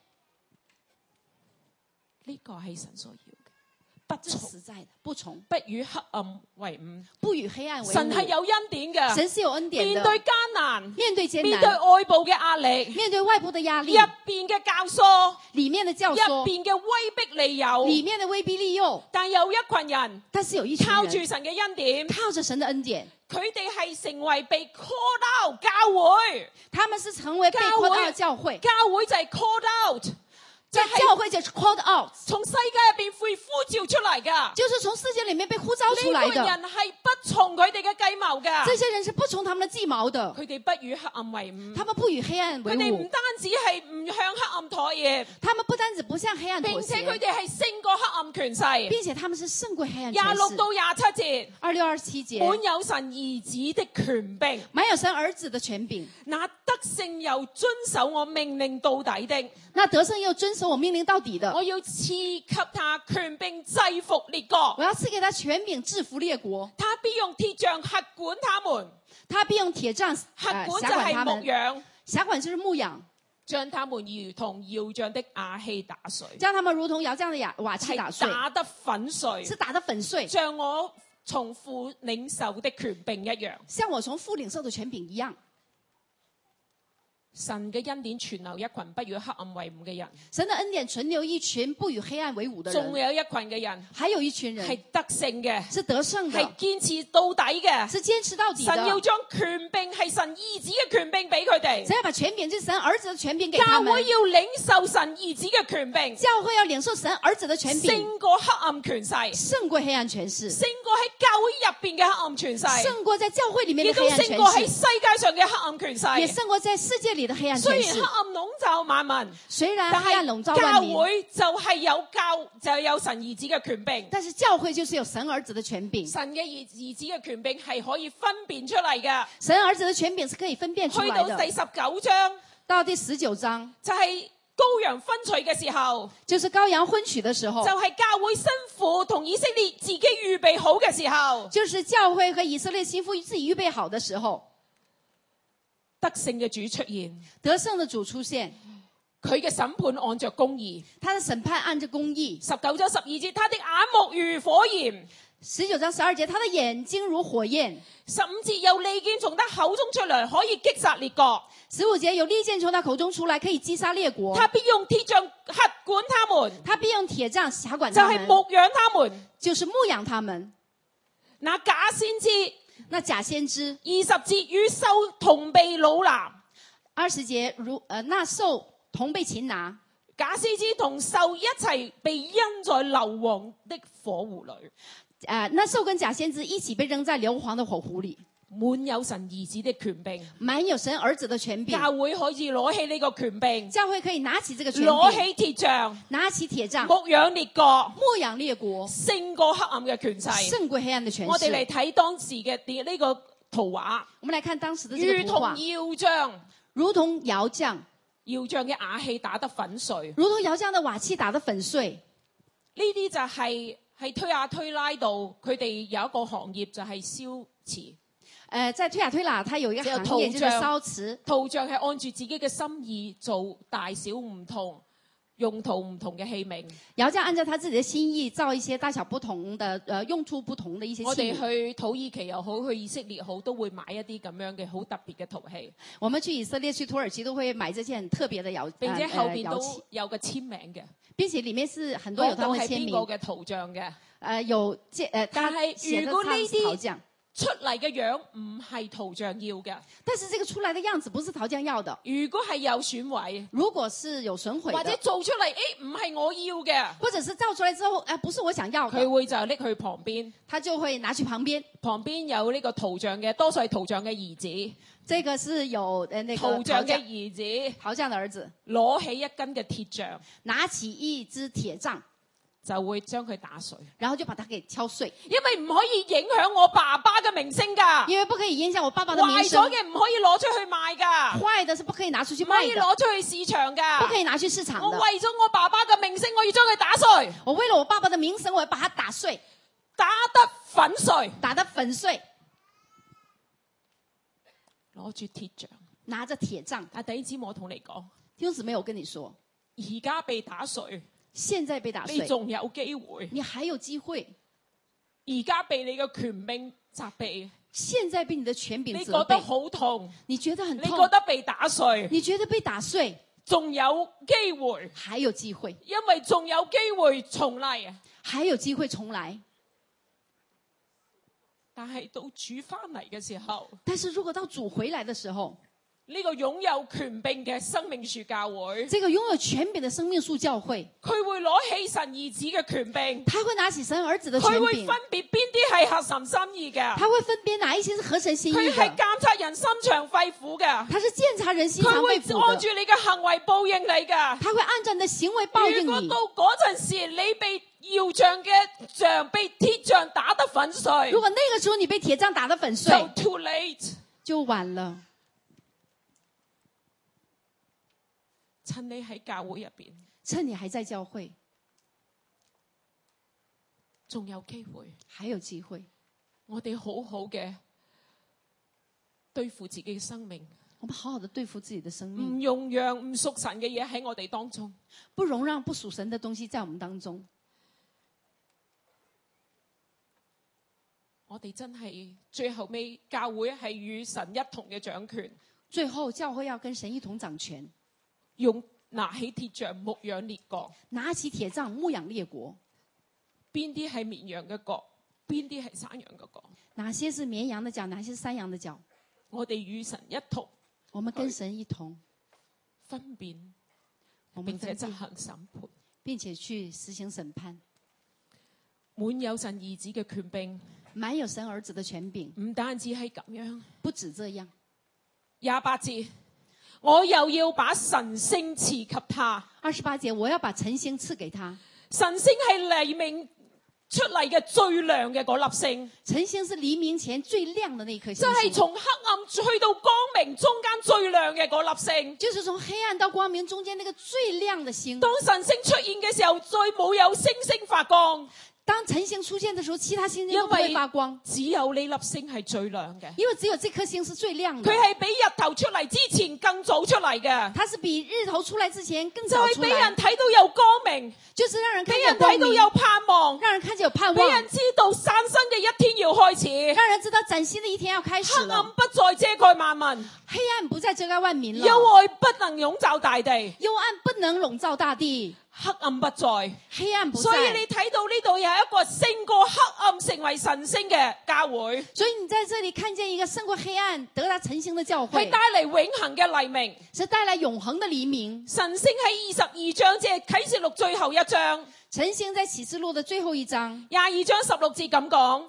呢個係神所要嘅，不這是從實在的，不從， 不與黑暗為伍。 不與黑暗為伍。 神係有恩典嘅， 神是有恩典的。 面對艱難， 面對艱面對難， 外部嘅壓力， 面對外部的壓力， 入邊嘅教唆， 裏面的教入唆， 邊嘅威逼利誘， 裏面的威逼利誘。 但有一群人但是有一群靠住人神嘅恩典， 靠着神的恩典， 佢哋係成為被 call out 教會， 他們是成為被 called out 的教會。 教會就係 called out，就在係教會就是 called out， 從世界入邊會呼召出嚟噶。 就是從世界裏面被呼召出來呢個的。 人係不從佢哋嘅計謀噶， 這些人是不從他們的計謀的， 佢哋不與黑暗為伍， 他們不與黑暗為伍， 佢哋唔單止係唔向黑暗妥協， 他們不單止不向黑暗妥並且佢協， 哋係勝過黑暗權勢。 並且他們是勝過黑暗權 26 勢。 到27節， 26、27節， 滿有神兒子的權柄， 滿有神兒子的權柄， 那得勝又遵守我命令到底的， 那得勝又遵守我命令到底的， 我要賜給他權柄制服列國， 我要賜給他權柄制服列國， 他必用鐵杖轄管他們， 他必用鐵杖轄管就轄管係牧他們， 養， 轄管就是牧養， 將他們如同窯匠的瓦器打碎， 將他們如同窯匠的瓦器打碎， 係打得粉碎， 是打得粉碎， 像我從父領受的權柄一樣。 像我從父領受的權柄一樣。 神嘅恩典存留一群不與黑暗為伍嘅人， 神的恩典存留一群不與黑暗為伍的人， 仲有一群嘅人還有一群人係得勝嘅， 是得勝的， 係堅持到底嘅。 是堅持到底的。 神要將權柄係神兒子嘅權柄俾佢哋， 神要把權柄，就是神兒子的權柄給他們。 教會要領受神兒子嘅權柄， 教會要領受神兒子的權柄， 勝過黑暗權勢， 勝過黑暗權勢， 勝過喺教會入邊嘅黑暗權勢， 勝過在教會裏面亦都的黑暗權勝過喺勢， 世界上嘅黑暗權勢。 也勝過在世界裏的黑暗權勢。 雖然黑暗籠罩萬民， 雖然但黑暗籠罩係教萬民， 會就係有神兒子嘅權柄。 但是教會就是有神兒子的權柄。 神嘅兒子嘅權柄係可以分辨出嚟嘅。 神兒子的權柄是可以分辨出來的。 去到第19章， 到第19章， 就係羔羊婚娶嘅時候， 就是羔羊婚娶的時候， 就係教會新婦同以色列自己預備好嘅時候， 就是教會和以色列新婦自己預備好的時候， 得勝嘅主出現， 得勝的主出現， 佢嘅審判按着公義。 他的審判按着公義。 19章12節，他的眼目如火焰。 19章12節，他的眼睛如火焰。 15節，有利劍從他口中出來，可以擊殺列國。 15節，有利劍從他口中出來，可以擊殺列國。 他必用鐵杖轄管他們， 他必用鐵杖轄管就他們， 係牧養他們。 就是牧養他們。 那假先知那假先知 20節，與獸同被擄拿。 20節那獸同被擒拿。 假先知同獸一齊被扔在硫磺的火湖裏。 那獸跟假先知一起被扔在硫磺的火湖裏。 滿有神兒子的權柄， 滿有神兒子的權柄。 教會可以攞起呢個權柄， 教會可以拿起這個權柄， 攞起鐵杖， 拿起鐵杖， 牧養列國， 牧養列國， 勝過黑暗嘅權勢， 勝過黑暗的權勢。 我哋嚟睇當時嘅呢個圖畫， 我們來看當時的這如同個圖畫， 窯匠， 如同窯匠， 窯匠嘅瓦器打得粉碎， 如同窯匠的瓦器打得粉碎。 呢啲就係喺推亞推拉度，佢哋有一個行業就係燒瓷。 在推雅推拿，它有一個行業就是燒瓷。 陶匠係按住自己嘅心意做大小唔同、用途唔同嘅器皿。 窯匠按照他自己的心意造一些大小不同的、用處不同的一些器皿。 我哋去土耳其又好，去以色列好，都會買一啲咁樣嘅好特別嘅陶器。 我們去以色列、去土耳其都會買這些很特別的窯， 並且後邊窯器， 都有個簽名嘅， 並且裡面是很多有他們的簽名。 係邊個嘅陶匠嘅？ 但係如果呢啲陶匠出嚟嘅樣唔係陶匠要嘅， 但是這個出來的樣子不是陶匠要的。 如果係有損毀， 如果是有損毀的， 或者做出嚟，唔係我要嘅， 或者是造出來之後，不是我想要的， 佢會就拎去旁邊， 他就會拿去旁邊。 旁邊有呢個陶匠嘅，多數係陶匠嘅兒子。 這個是有那個陶匠嘅兒子， 陶匠的兒子攞起一根嘅鐵杖， 拿起一支鐵杖， 就會將佢打碎， 然後就把它給敲碎。 因為唔可以影響我爸爸嘅名聲㗎， 因為不可以影響我爸爸的名聲。 壞咗嘅唔可以攞出去賣㗎， 壞的是不可以拿出去唔可以賣的， 攞出去市場㗎， 不可以拿去市場的。 我為咗我爸爸嘅名聲，我要將佢打碎。 我為了我爸爸的名聲，我要把它打碎， 打得粉碎， 打得粉碎。 攞住鐵杖， 拿着鐵杖。 但弟兄姊妹，我同你講， 弟兄姊妹，我跟你說， 而家被打碎， 現在被打碎， 你仲有機會， 你還有機會。 而家被你嘅權柄責備， 現在被你的權柄責備， 你覺得好痛， 你覺得很你痛， 覺得被打碎， 你覺得被打碎， 仲有機會， 還有機會， 因為仲有機會重嚟， 還有機會重來。 但係到主翻嚟嘅時候， 但是如果到主回來的時候， 呢個擁有權柄嘅生命樹教會， 這個擁有權柄的生命樹教會， 佢會攞起神兒子嘅權柄， 他會拿起神兒子的權柄， 佢會分別邊啲係合神心意嘅， 他會分辨哪一些是合神心意佢係的， 監察人心腸肺腑嘅， 他是檢查人心腸佢會肺腑的， 按住你嘅行為報應你嘅。 他會按照你的行為報應你。 如果到嗰陣時你被窯匠嘅杖被鐵杖打得粉碎， 如果那個時候你被鐵杖打得粉碎， 就 too late， 就晚了。 趁你喺教會入邊， 趁你還在教會， 仲有機會， 還有機會， 我哋好好嘅對付自己嘅生命， 我們好好的對付自己的生命， 唔容讓唔屬神嘅嘢喺我哋當中， 不容讓不屬神的東西在我們當中。 我哋真係最後尾教會係與神一同嘅掌權， 最後教會要跟神一同掌權， 用拿起鐵杖牧養列國， 拿起鐵杖牧養列國。 邊啲係綿羊嘅角，邊啲係山羊嘅角， 哪些是綿羊的角，哪些是山羊的角？ 我哋與神一同， 我們跟神一同分辨， 我們並且執分辨行審判， 並且去實行審判。 滿有神兒子嘅權柄， 滿有神兒子的權柄， 唔單止係咁樣。 不止這樣。 28節，我又要把晨星賜給他。 28節，我要把晨星賜給他。 晨星係黎明出嚟嘅最亮嘅嗰粒星， 晨星是黎明前最亮的那一顆星就係星， 從黑暗去到光明中間最亮嘅嗰粒星。 就是從黑暗到光明中間那個最亮的星。 當晨星出現嘅時候，再冇有星星發光， 當晨星出現的時候，其他星星都不會發光， 只有呢粒星係最亮嘅。 因為只有這顆星是最亮的。 佢係比日頭出嚟之前更早出嚟嘅， 它是比日頭出來之前更就係俾早出來， 人睇到有光明， 就是讓人看俾人見光明， 睇到有盼望， 讓人看見有盼俾望， 人知道嶄新嘅一天要開始， 讓人知道嶄新的一天要開始黑暗了。 不再遮蓋萬民， 黑暗不再遮蓋萬民了， 幽暗不能籠罩大地， 幽暗不能籠罩大地， 黑暗不在。 黑暗不所以你在。 睇到呢度有一個勝過黑暗成為晨星嘅教會， 所以你在這裡看見一個勝過黑暗、得達晨星的教係會， 帶嚟永恆嘅黎明。 是帶來永恆的黎明。 晨星喺22章，即係啟示錄最後一章晨星在啟示錄的最後一章 ，22章16節咁講。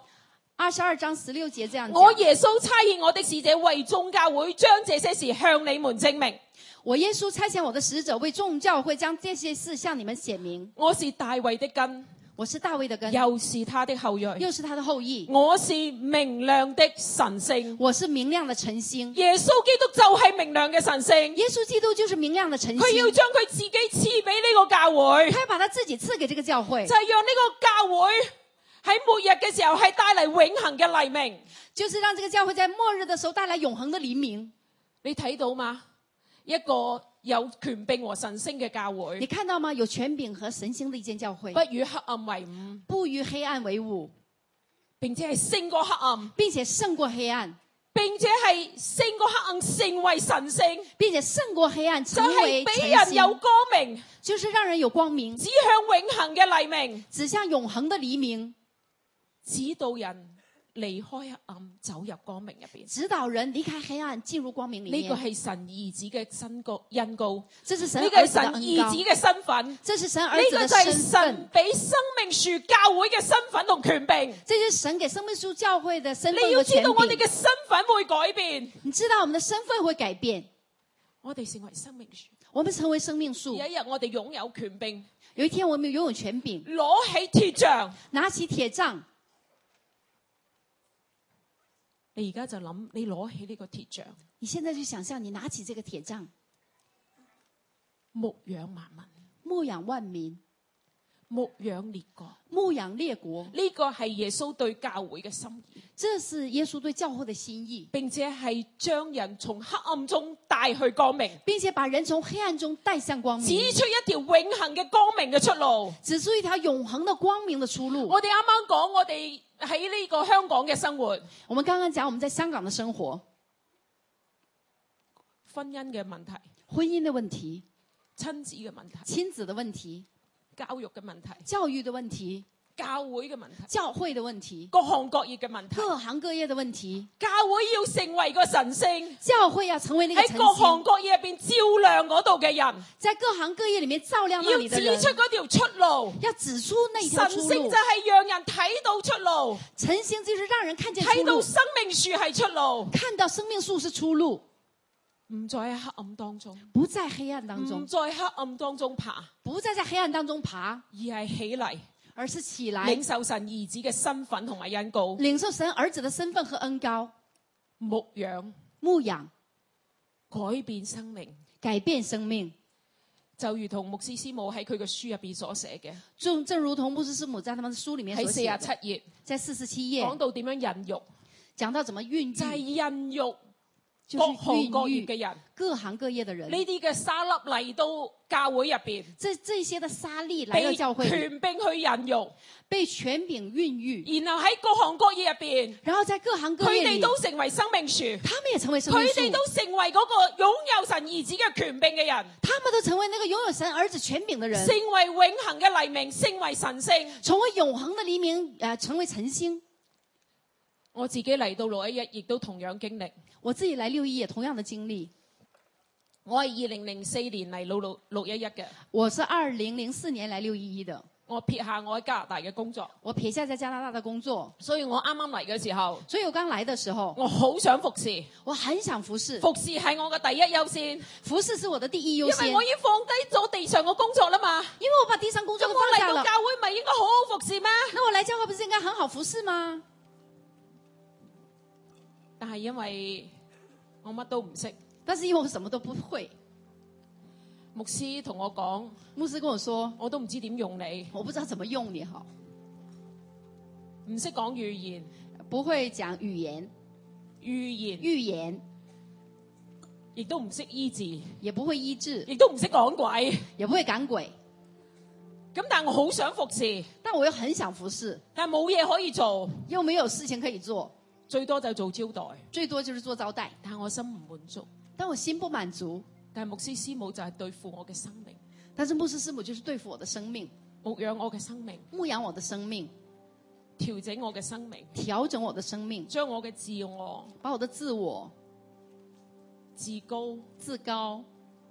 22章16節這樣講： 我耶穌差遣我的使者為眾教會將這些事向你們證明。 我耶穌差遣我的使者為眾教會將這些事向你們顯明。 我是大衛的根， 我是大衛的根， 又是他的後裔， 又是他的後裔。 我是明亮的晨星。 我是明亮的晨星。 耶穌基督就係明亮嘅晨星， 耶穌基督就是明亮的晨星。 佢要將佢自己賜俾呢個教會， 他要把他自己賜給這個教會， 就係讓呢個教會喺末日嘅時候係帶嚟永恆嘅黎明。 就是讓這個教會在末日的時候帶來永恆的黎明。 你睇到嗎？一個有權柄和晨星嘅教你會， 看到嗎？有權柄和神星的一間教會， 不與黑暗為伍， 不與黑暗為伍， 並且係勝過黑暗， 並且勝過黑暗， 並且係勝過黑暗成為晨星， 並且勝過黑暗就成為係俾晨人有星， 光明， 就是讓人有光明， 指向永恆嘅黎明， 指向永恆的黎明， 指導人離開黑暗走入光明入邊。 指導人離開黑暗進入光明裡呢個面。 係神兒子嘅恩膏， 這是神呢個係兒子的神兒子恩膏， 嘅身份， 這是神呢兒子的個就係身神份， 俾生命樹教會嘅身份同權柄。 這就是神給生命樹教會的身份你要和權知道我哋柄。 嘅身份會改變， 你知道我們的身份會改變， 我哋成為生命樹。 我們成為生命樹。 有一日我哋擁有權柄， 有一天我們擁有權柄， 攞起鐵杖。 拿起鐵杖。 你而家就諗，你攞起呢個鐵杖， 你現在就想象你拿起這個鐵杖， 牧養萬民， 牧養萬民， 牧養列國。 牧養列國。 呢個係耶穌對教會嘅心意， 這是耶穌對教會的心意， 並且係將人從黑暗中帶去光明， 並且把人從黑暗中帶向光指明， 出一條永恆嘅光明嘅出路。 指出一條永恆的光明的出路。 我哋啱啱講，我哋喺呢個香港嘅生活， 我們剛剛講我們在香港的生活， 婚姻嘅問題、 婚姻的問題、 親子嘅問題、 親子的問題、 教育嘅問題、 教育的問題、 教會嘅問題、 教會的問題、 各行各業嘅問題。 各行各業的問題。 教會要成為個神星， 教會要成為那個晨喺各行星， 各業入邊照亮嗰度嘅人， 在各行各業裡面照亮那要裡的人， 指出嗰條出路。 要指出那一條出路神星就。係讓人睇到出路， 晨星就是讓人看見出路， 睇到生命樹係出路， 看到生命樹是出路， 唔再喺黑暗當中， 不在黑暗當唔中， 再黑暗當中爬， 不再在黑暗當中爬， 而係起嚟而是起來領受神兒子嘅身份同埋恩膏， 領受神兒子的身份和恩膏， 牧養牧養改變生命， 改變生命。 就如同牧師師母喺佢嘅書入邊所寫嘅， 正如同牧師師母在他們的書裡面喺所寫的， 47頁在47 講頁到點樣孕育， 講到怎麼孕就係育， 孕育就是各行各業孕育嘅人， 各行各業的人。 呢啲嘅沙粒嚟到教會入邊， 這些的沙粒來到被教會裡， 權柄去孕育， 被權柄孕育， 然後喺各行各業入邊， 然後在各行各佢哋業裡， 都成為生命樹， 他們也成為生命樹， 佢哋都成為嗰個擁有神兒子嘅權柄嘅人， 他們都成為那個擁有神兒子權柄的人， 成為永恆嘅黎明，成為神星。 成為永恆的黎明，成為晨星。 我自己嚟到611亦都同樣經歷， 我自己來611也同樣的經歷。 我係2004年嚟611嘅， 我是2004年來611的。 我撇下我喺加拿大嘅工作， 我撇下在加拿大的工作， 所以我啱啱嚟嘅時候， 所以我剛來的時候， 我好想服侍， 我很想服侍。 服侍係我嘅第一優先， 服侍是我的第一優先， 因為我已經放低咗地上嘅工作啦嘛。 因為我把地上工作咁都放下了我嚟到教會咪應該好好服侍咩？ 那我來來教會不是應該很好服侍嗎？ 但係因為我乜都唔識， 但是因為我什麼都不會， 牧師同我講， 牧師跟我說， 我都唔知點用你， 我不知道怎麼用你好， 唔識講語言， 不會講語言，預言， 亦都唔識醫治， 也不會醫治， 亦都唔識趕鬼， 也不會趕鬼。 咁但係我好想服侍， 但我又很想服侍， 但係冇嘢可以做， 又沒有事情可以做， 最多就做招待， 最多就是做招待。 但係我心唔滿足， 但我心不滿足。 但係牧師師母就係對付我嘅生命， 但是牧師師母就是對付我的生命， 牧養我嘅生命， 牧養我的生命， 調整我嘅生命， 調整我的生命， 將我嘅自我、 把我的自我、 自高、 自高，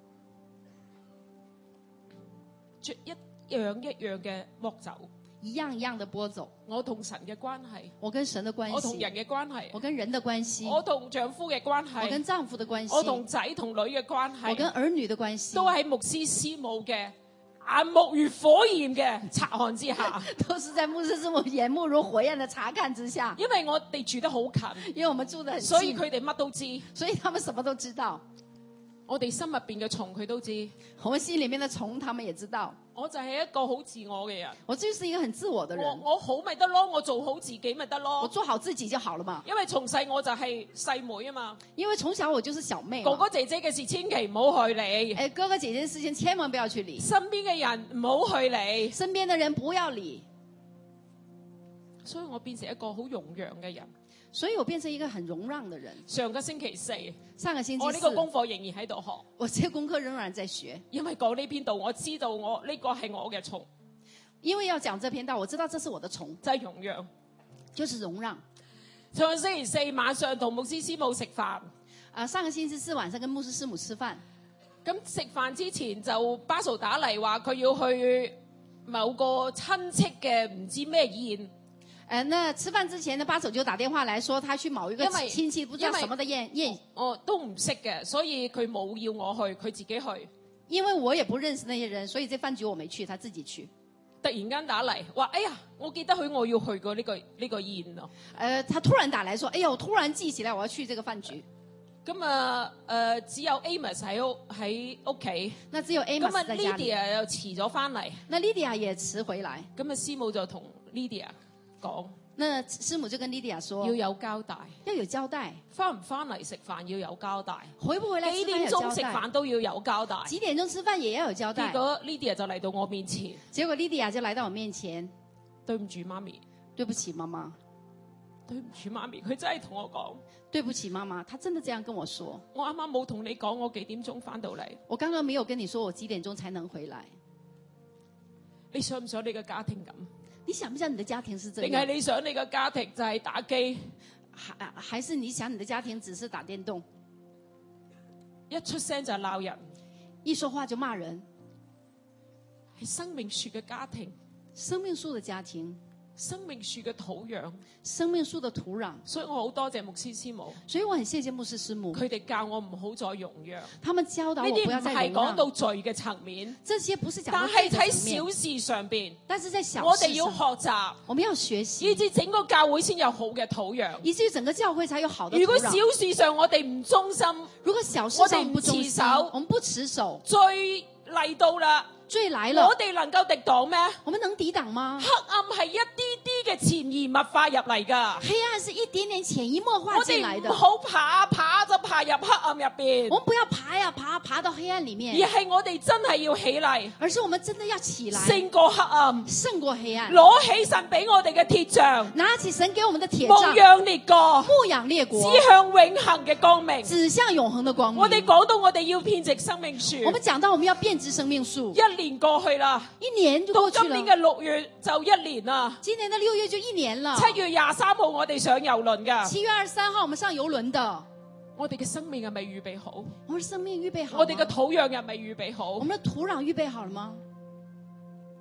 一樣一樣嘅剝走， 一樣一樣的撥走。 我同神嘅關係， 我跟神的關係， 我同人嘅關係， 我跟人的關係， 我同丈夫嘅關係， 我跟丈夫的關係， 我同仔同女嘅關係， 我跟兒女的關係， 都喺牧師師母嘅眼目如火焰嘅察看之下， 都是在牧師師母眼目如火焰的查看之下。 因為我哋住得好近， 因為我們住得很近， 所以佢哋乜都知， 所以他們什麼都知道。 我哋心入邊嘅蟲佢都知， 我們心裏面的蟲他們也知道。 我就係一個好自我嘅人， 我就是一個很自我的人。 我好咪得咯，我做好自己咪得咯， 我做好自己就好了嘛。 因為從細我就係細妹啊嘛， 因為從小我就是小妹嘛。 哥哥姐姐嘅事千祈唔好去理， 哥哥姐姐嘅事情千萬不要去理， 身邊嘅人唔好去理， 身邊的人不要理。 所以我變成一個好容讓嘅人。 所以我變成一個很容讓的人。 上個星期四， 上個星期四， 我呢個功課仍然喺度學。 我這個功課仍然在學， 因為講呢篇道，我知道我呢個係我嘅蟲。 因為要講這篇道，我知道這是我的蟲， 就係容讓， 就是容讓。 上個星期四晚上同牧師師母食飯。 上個星期四晚上跟牧師師母吃飯。 咁食飯之前就巴嫂打嚟話佢要去某個親戚嘅唔知咩宴。 那吃飯之前呢，巴嫂就打電話來說，他去某一個親戚不知道什麼的宴。 我都唔識嘅，所以佢冇要我去，佢自己去。 因為我也不認識那些人，所以這飯局我沒去，他自己去。 突然間打嚟話：哎呀，我記得我要去過呢個宴咯。 他突然打來說：哎呀，我突然記起來我要去這個飯局。 咁只有 Amos 喺屋企。 那只有 Amos 在家裡。咁 Lydia 又遲咗翻嚟。 那 Lydia 也遲回來。 咁師母就同 Lydia 講， 那師母就跟 Lydia 說， 要有交代， 要有交代， 翻唔翻嚟食飯要有交代， 回不回來幾點鐘食飯都要有交代， 幾點鐘吃飯也要有交代。 結果 Lydia 就嚟到我面前， 結果 Lydia 就來到我面前， 對唔住媽咪， 對不起媽媽， 對唔住媽咪，佢真係同我講， 對不起媽媽，他真的這樣跟我說， 我啱啱冇同你講我幾點鐘翻到嚟， 我剛剛沒有跟你說我幾點鐘才能回來， 你想唔想你嘅家庭咁？ 你想不想你的家庭是這樣？ 定係你想你嘅家庭就係打機？ 還是你想你的家庭只是打電動？ 一出聲就鬧人， 一說話就罵人。 係生命樹嘅家庭， 生命樹的家庭， 生命樹嘅土壤， 生命樹的土壤。 所以我好多謝牧師師母， 所以我很謝謝牧師師母， 佢哋教我唔好再容讓。 他們教導我不要再容讓。 呢啲唔係講到罪嘅層面， 這些不是講到但係喺小事上邊， 但是在小事上， 我哋要學習， 我們要學習， 以至整個教會先有好嘅土壤， 以至於整個教會才有好的土壤。 如果小事上我哋唔忠心， 如果小事上不忠心，我們不持守， 罪嚟到啦。 罪來了， 我哋能夠抵擋咩？ 我們能抵擋嗎？ 黑暗係一啲啲嘅潛移默化入嚟噶。 黑暗是一點點潛移默化進來的。 我哋唔好爬就爬入黑暗入邊。 我們不要爬呀爬到黑暗裏面， 而係我哋真係要起嚟。 而是我們真的要起來， 勝過黑暗， 勝過黑暗。 攞起神俾我哋嘅鐵杖， 拿起神給我們的鐵牧杖， 養列國， 牧養列國， 指向永恆嘅光明， 指向永恆的光明。 我哋講到我哋要編織生命樹， 我們講到我們要編織生命樹， 一年過去啦。 一年就過去了， 到今年嘅6月就1年啦。 今年的6月就1年了。 7月23號我哋上郵輪噶。 7月23號我們上郵輪的。 我哋嘅生命係咪預備好？ 我們生命預備好。 我哋嘅土壤係咪預備好？ 我們的土壤預備好了嗎？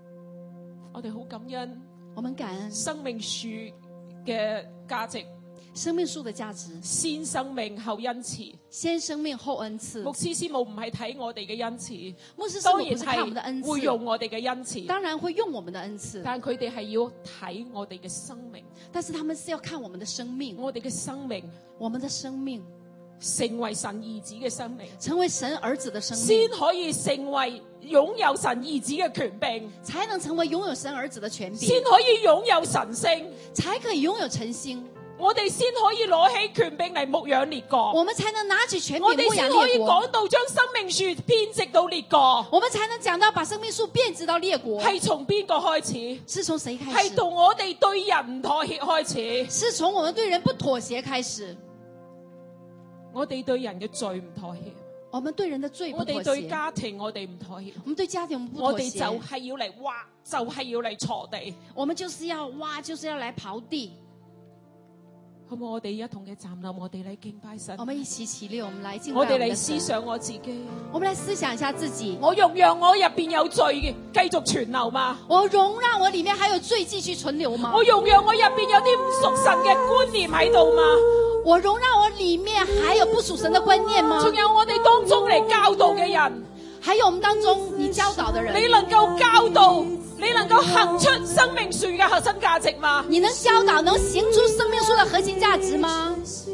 我哋好感恩。 我們感恩生命樹嘅價值生命樹的價值， 先生命後恩慈。 先生命後恩賜。 牧師師母唔係睇我哋嘅恩慈， 牧師師當然母不是看我們的恩係會賜， 用我哋嘅恩慈， 當然會用我們的恩賜， 但佢哋係要睇我哋嘅生命， 但是他們是要看我們的生命， 我哋嘅生命我們的生命成為神兒子嘅生命， 成為神兒子的生先命， 可以成為擁有神兒子嘅權柄， 才能成為擁有神兒子的權柄， 先可以擁有神性， 才可以擁有晨星， 我哋先可以攞起權柄嚟牧養列國， 我們才能拿起權柄我哋牧養先可以列國， 講到將生命樹編織到列國， 我們才能講到把生命樹編織到列國。 係從邊個開始？ 是從誰開始？ 係同我哋對人唔妥協開始。 是從我們對人不妥協開始。 我哋對人嘅罪唔妥協， 我們對人的罪不我哋妥協， 對家庭我哋唔妥協， 我們對家庭我們不我哋妥協， 就係要嚟挖，就係要嚟鋤地， 我們就是要挖，就是要來刨地。 好唔好？我哋一同嘅站立，我哋嚟敬拜神我，們一起起立，我們來敬拜我哋我們的嚟思神。 想我自己， 我們來思想一下自己， 我容讓我入邊有罪嘅繼續存留嗎？ 我容讓我裡面還有罪繼續存留嗎？ 我容讓我入邊有啲唔屬神嘅觀念喺度嗎？ 我容讓我裡面還有不屬神的觀念嗎？ 仲有我哋當中嚟教導嘅人， 還有我們當中你教導的人， 你能夠教導，你能夠行出生命樹嘅核心價值嗎？ 你能教導，能行出生命樹的核心價值嗎？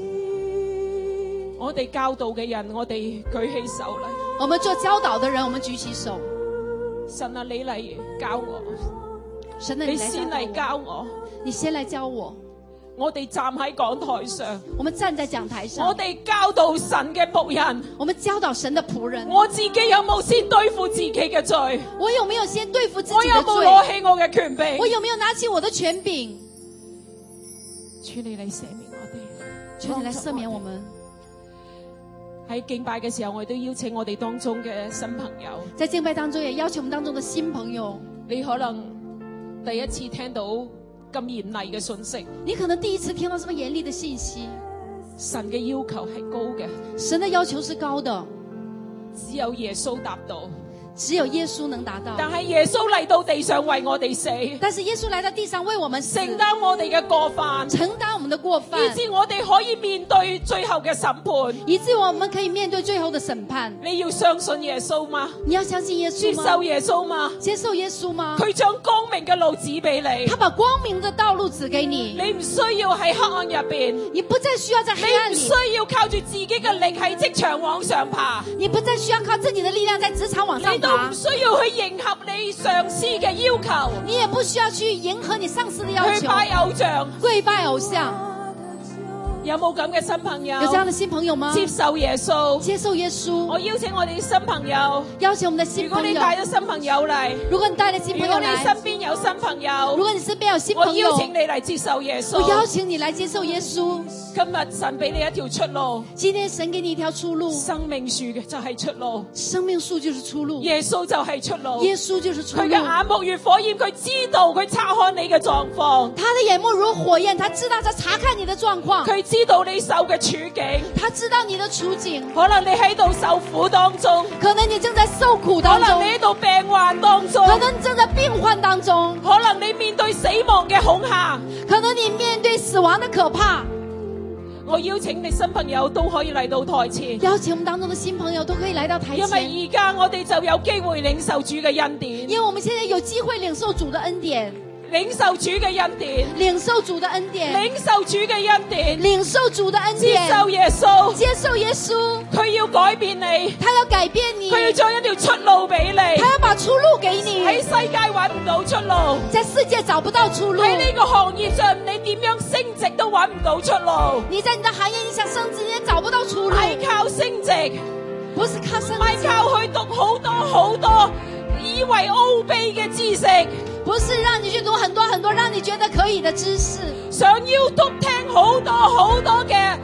我哋教導嘅人，我哋舉起手嚟。 我們做教導的人，我們舉起手。 神啊，你嚟教我， 神啊， 你你來先嚟教導我， 教我。 你先來教我。 我哋站喺講台上， 我們站在講台上， 我哋教導神嘅僕人， 我們教導神的僕人。 我自己有冇先對付自己嘅罪？ 我有沒有先對付自我有己的罪？ 冇攞起我嘅權柄？ 我有沒有拿起我的權柄？ 主你嚟赦免我哋， 求你來赦免我們。 喺敬拜嘅時候，我哋都邀請我哋當中嘅新朋友。 在敬拜當中，也邀請我們當中的新朋友。 你可能第一次聽到咁嚴厲嘅信息， 你可能第一次聽到這麼嚴厲的信息。 神嘅要求係高嘅， 神的要求是高的， 只有耶穌達到。 只有耶穌能達到。 但係耶穌嚟到地上為我哋死， 但是耶穌來到地上為我們死， 承擔我哋嘅過犯， 承擔我們的過犯， 以致我哋可以面對最後嘅審判。 以致我們可以面對最後的審判。 你要相信耶穌嗎？ 你要相信耶穌嗎？ 接受耶穌嗎？ 接受耶穌嗎？ 佢將光明嘅路指俾你， 他把光明的道路指給你， 你唔需要喺黑暗入邊， 你不再需要在黑暗你唔裏， 需要靠住自己嘅力喺職場往上爬， 你不再需要靠自己的力量在職場往上你都爬唔，需要去迎合你上司嘅要求， 你也不需要去迎合你上司的要求， 去拜偶像。 跪拜偶像。 有冇咁嘅新朋友？ 有這樣的新朋友嗎？ 接受耶穌。 接受耶穌。 我邀請我哋新朋友， 邀請我們的新如果你朋友。 帶咗新朋友嚟， 如果你帶了新如果你朋友來， 身邊有新朋友， 如果你身邊有新我朋友， 邀請你嚟接受耶穌。 我邀請你來接受耶穌。 今日神俾你一條出路， 今天神給你一條出路， 生命樹嘅就係出路， 生命樹就是出路， 耶穌就係出路。 耶穌就是出路。 佢嘅眼目如火焰，佢知道佢查看你嘅狀況， 他的眼目如火焰，他知道他查看你的狀況， 佢知道你受嘅處境。 他知道你的處境。 可能你喺度受苦當中， 可能你正在受苦可當中， 能你喺度病患當中， 可能你正在病患當中， 可能你面對死亡嘅恐嚇。 可能你面對死亡的可怕。 我邀請你新朋友都可以嚟到台前， 邀請我們當中的新朋友都可以來到台因前， 為而家我哋就有機會領受主嘅恩典， 因為我們現在有機會領受主的恩典， 領受主嘅恩典， 領受主的恩典， 領受主嘅恩典， 領受主的恩接典， 受耶穌， 接受耶穌， 佢要改變你， 他要改變你， 佢要將一條出路俾你， 他要把出路給你， 喺世界揾唔到出路， 在世界找不到出路， 喺呢個行業上你點樣升值都揾唔到出路， 你在你的行業你想升職，你也找不到出路， 係靠升值， 不是靠升唔係職， 靠去讀好多好多以為奧秘嘅知識， 不是讓你去讀很多很多讓你覺得可以的知識， 上 YouTube 聽好多好多嘅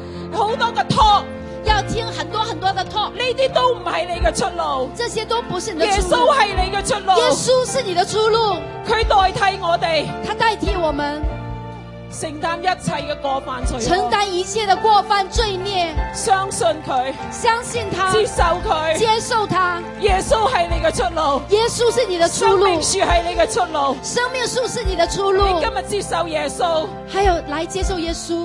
talk， 要聽很多很多的 talk， 呢啲都唔係你嘅出路， 這些都不是你的耶出路， 穌係你嘅出路， 耶穌是你的出路， 佢代替我哋他代替我們承擔一切嘅過犯罪惡， 承擔一切的過犯罪孽， 相信佢， 相信他， 接受佢， 接受他， 耶穌係你嘅出路， 耶穌是你的出路， 生命樹係你嘅出路， 生命樹是你的出路， 你今日接受耶穌， 還有來接受耶穌，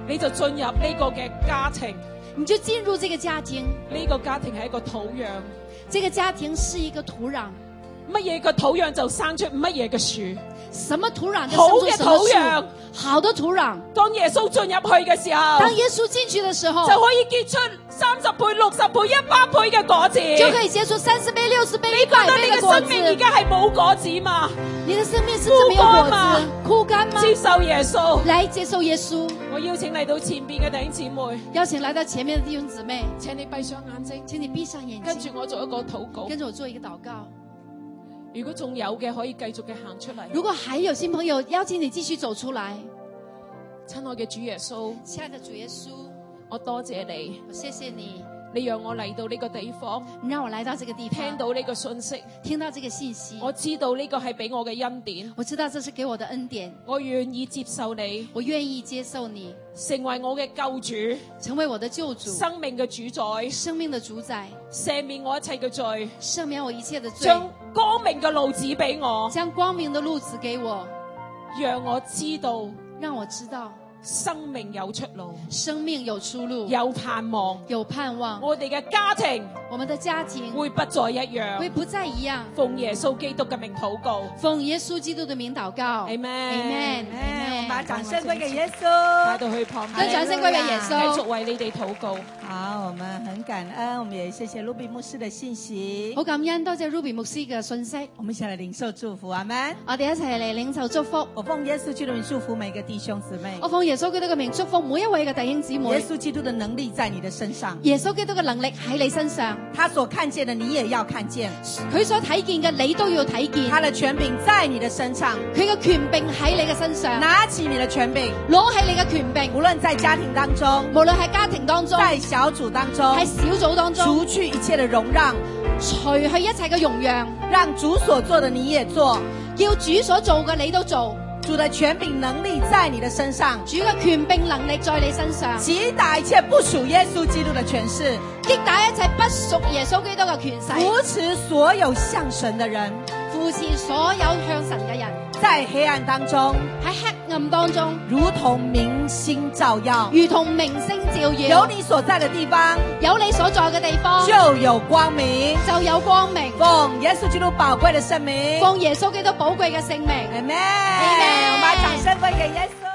你就進入呢個嘅家庭， 你就進入這個家庭。 呢個家庭係一個土壤， 這個家庭是一個土壤， 乜嘢嘅土壤就生出乜嘢嘅樹。 什麼土壤就好生出嘅什麼樹。 土壤， 好的土壤。 當耶穌進入去嘅時候， 當耶穌進去的時候， 就可以結出30倍、60倍、100倍嘅果子， 就可以結出30倍、60倍、 你覺 100 得你嘅倍的果生命而子。 家係冇果子嘛？ 你的生命是沒有果子，枯乾嗎？ 接受耶穌， 來接受耶穌。 我邀請嚟到前邊嘅弟兄姊妹， 邀請來到前面的弟兄姊妹， 請你閉上眼睛， 請你閉上眼跟住睛， 我做一個禱告。 跟着我做一個禱告。 如果仲有嘅，可以繼續嘅行出嚟。 如果還有新朋友，邀請你繼續走出來。 親愛嘅主耶穌， 親愛的主耶穌， 我多謝你， 我謝謝你， 你讓我嚟到呢個地方， 你讓我來到這個地方， 聽到呢個信息， 聽到這個信息。 我知道呢個係俾我嘅恩典， 我知道這是給我的恩典， 我願意接受你， 我願意接受你， 成為我嘅救主， 成為我的救主， 生命嘅主宰， 生命的主宰， 赦免我一切嘅罪， 赦免我一切的罪， 將光明嘅路指俾我， 將光明的路指給我， 讓我知道， 讓我知道生命有出路， 生命有出路， 有盼望， 有盼望。 我哋嘅家庭我們的家庭會不再一樣， 會不再一樣。 奉耶穌基督嘅名禱告， 奉耶穌基督的名禱告。 Amen Amen。 我們把掌聲歸給耶帶穌。 到去旁邊， 將掌聲歸給耶穌。 繼續為你哋禱告。 好，我們很感恩，我們也謝謝盧比牧師的信息。 好感恩，多謝 Ruby 牧師嘅信息。 我們一起來領受祝福，阿們。 我哋一齊嚟領受祝福。 我奉耶穌基督的名祝福每個弟兄姊妹。 我奉耶穌基督嘅名祝福每一位嘅弟兄姊妹。 耶穌基督的能力在你的身上， 耶穌基督嘅能力喺你身上， 他所看見的你也要看見， 佢所睇見嘅你都要睇見。 他的權柄在你的身上， 佢嘅權柄喺你嘅身上， 拿起你的權柄， 攞起你嘅權柄， 無論在家庭當中， 無論喺家庭當中， 在小組當中， 喺小組當中， 除去一切的容讓， 除去一切嘅容讓， 讓主所做的你也做， 叫主所做嘅你都做。 主的權柄能力在你的身上， 主嘅權柄能力在你身上， 擊打一切不屬耶穌基督的權勢， 擊打一切不屬耶穌基督嘅權勢， 扶持所有向神的人， 扶持所有向神嘅人， 在黑暗當中， 喺黑暗當中， 如同明星照耀， 如同明星照耀。 有你所在的地方， 有你所在嘅地方， 就有光明， 就有光明。 奉耶穌基督寶貴的聖名， 奉耶穌基督寶貴嘅聖名。 阿們。我們把掌聲歸給耶穌。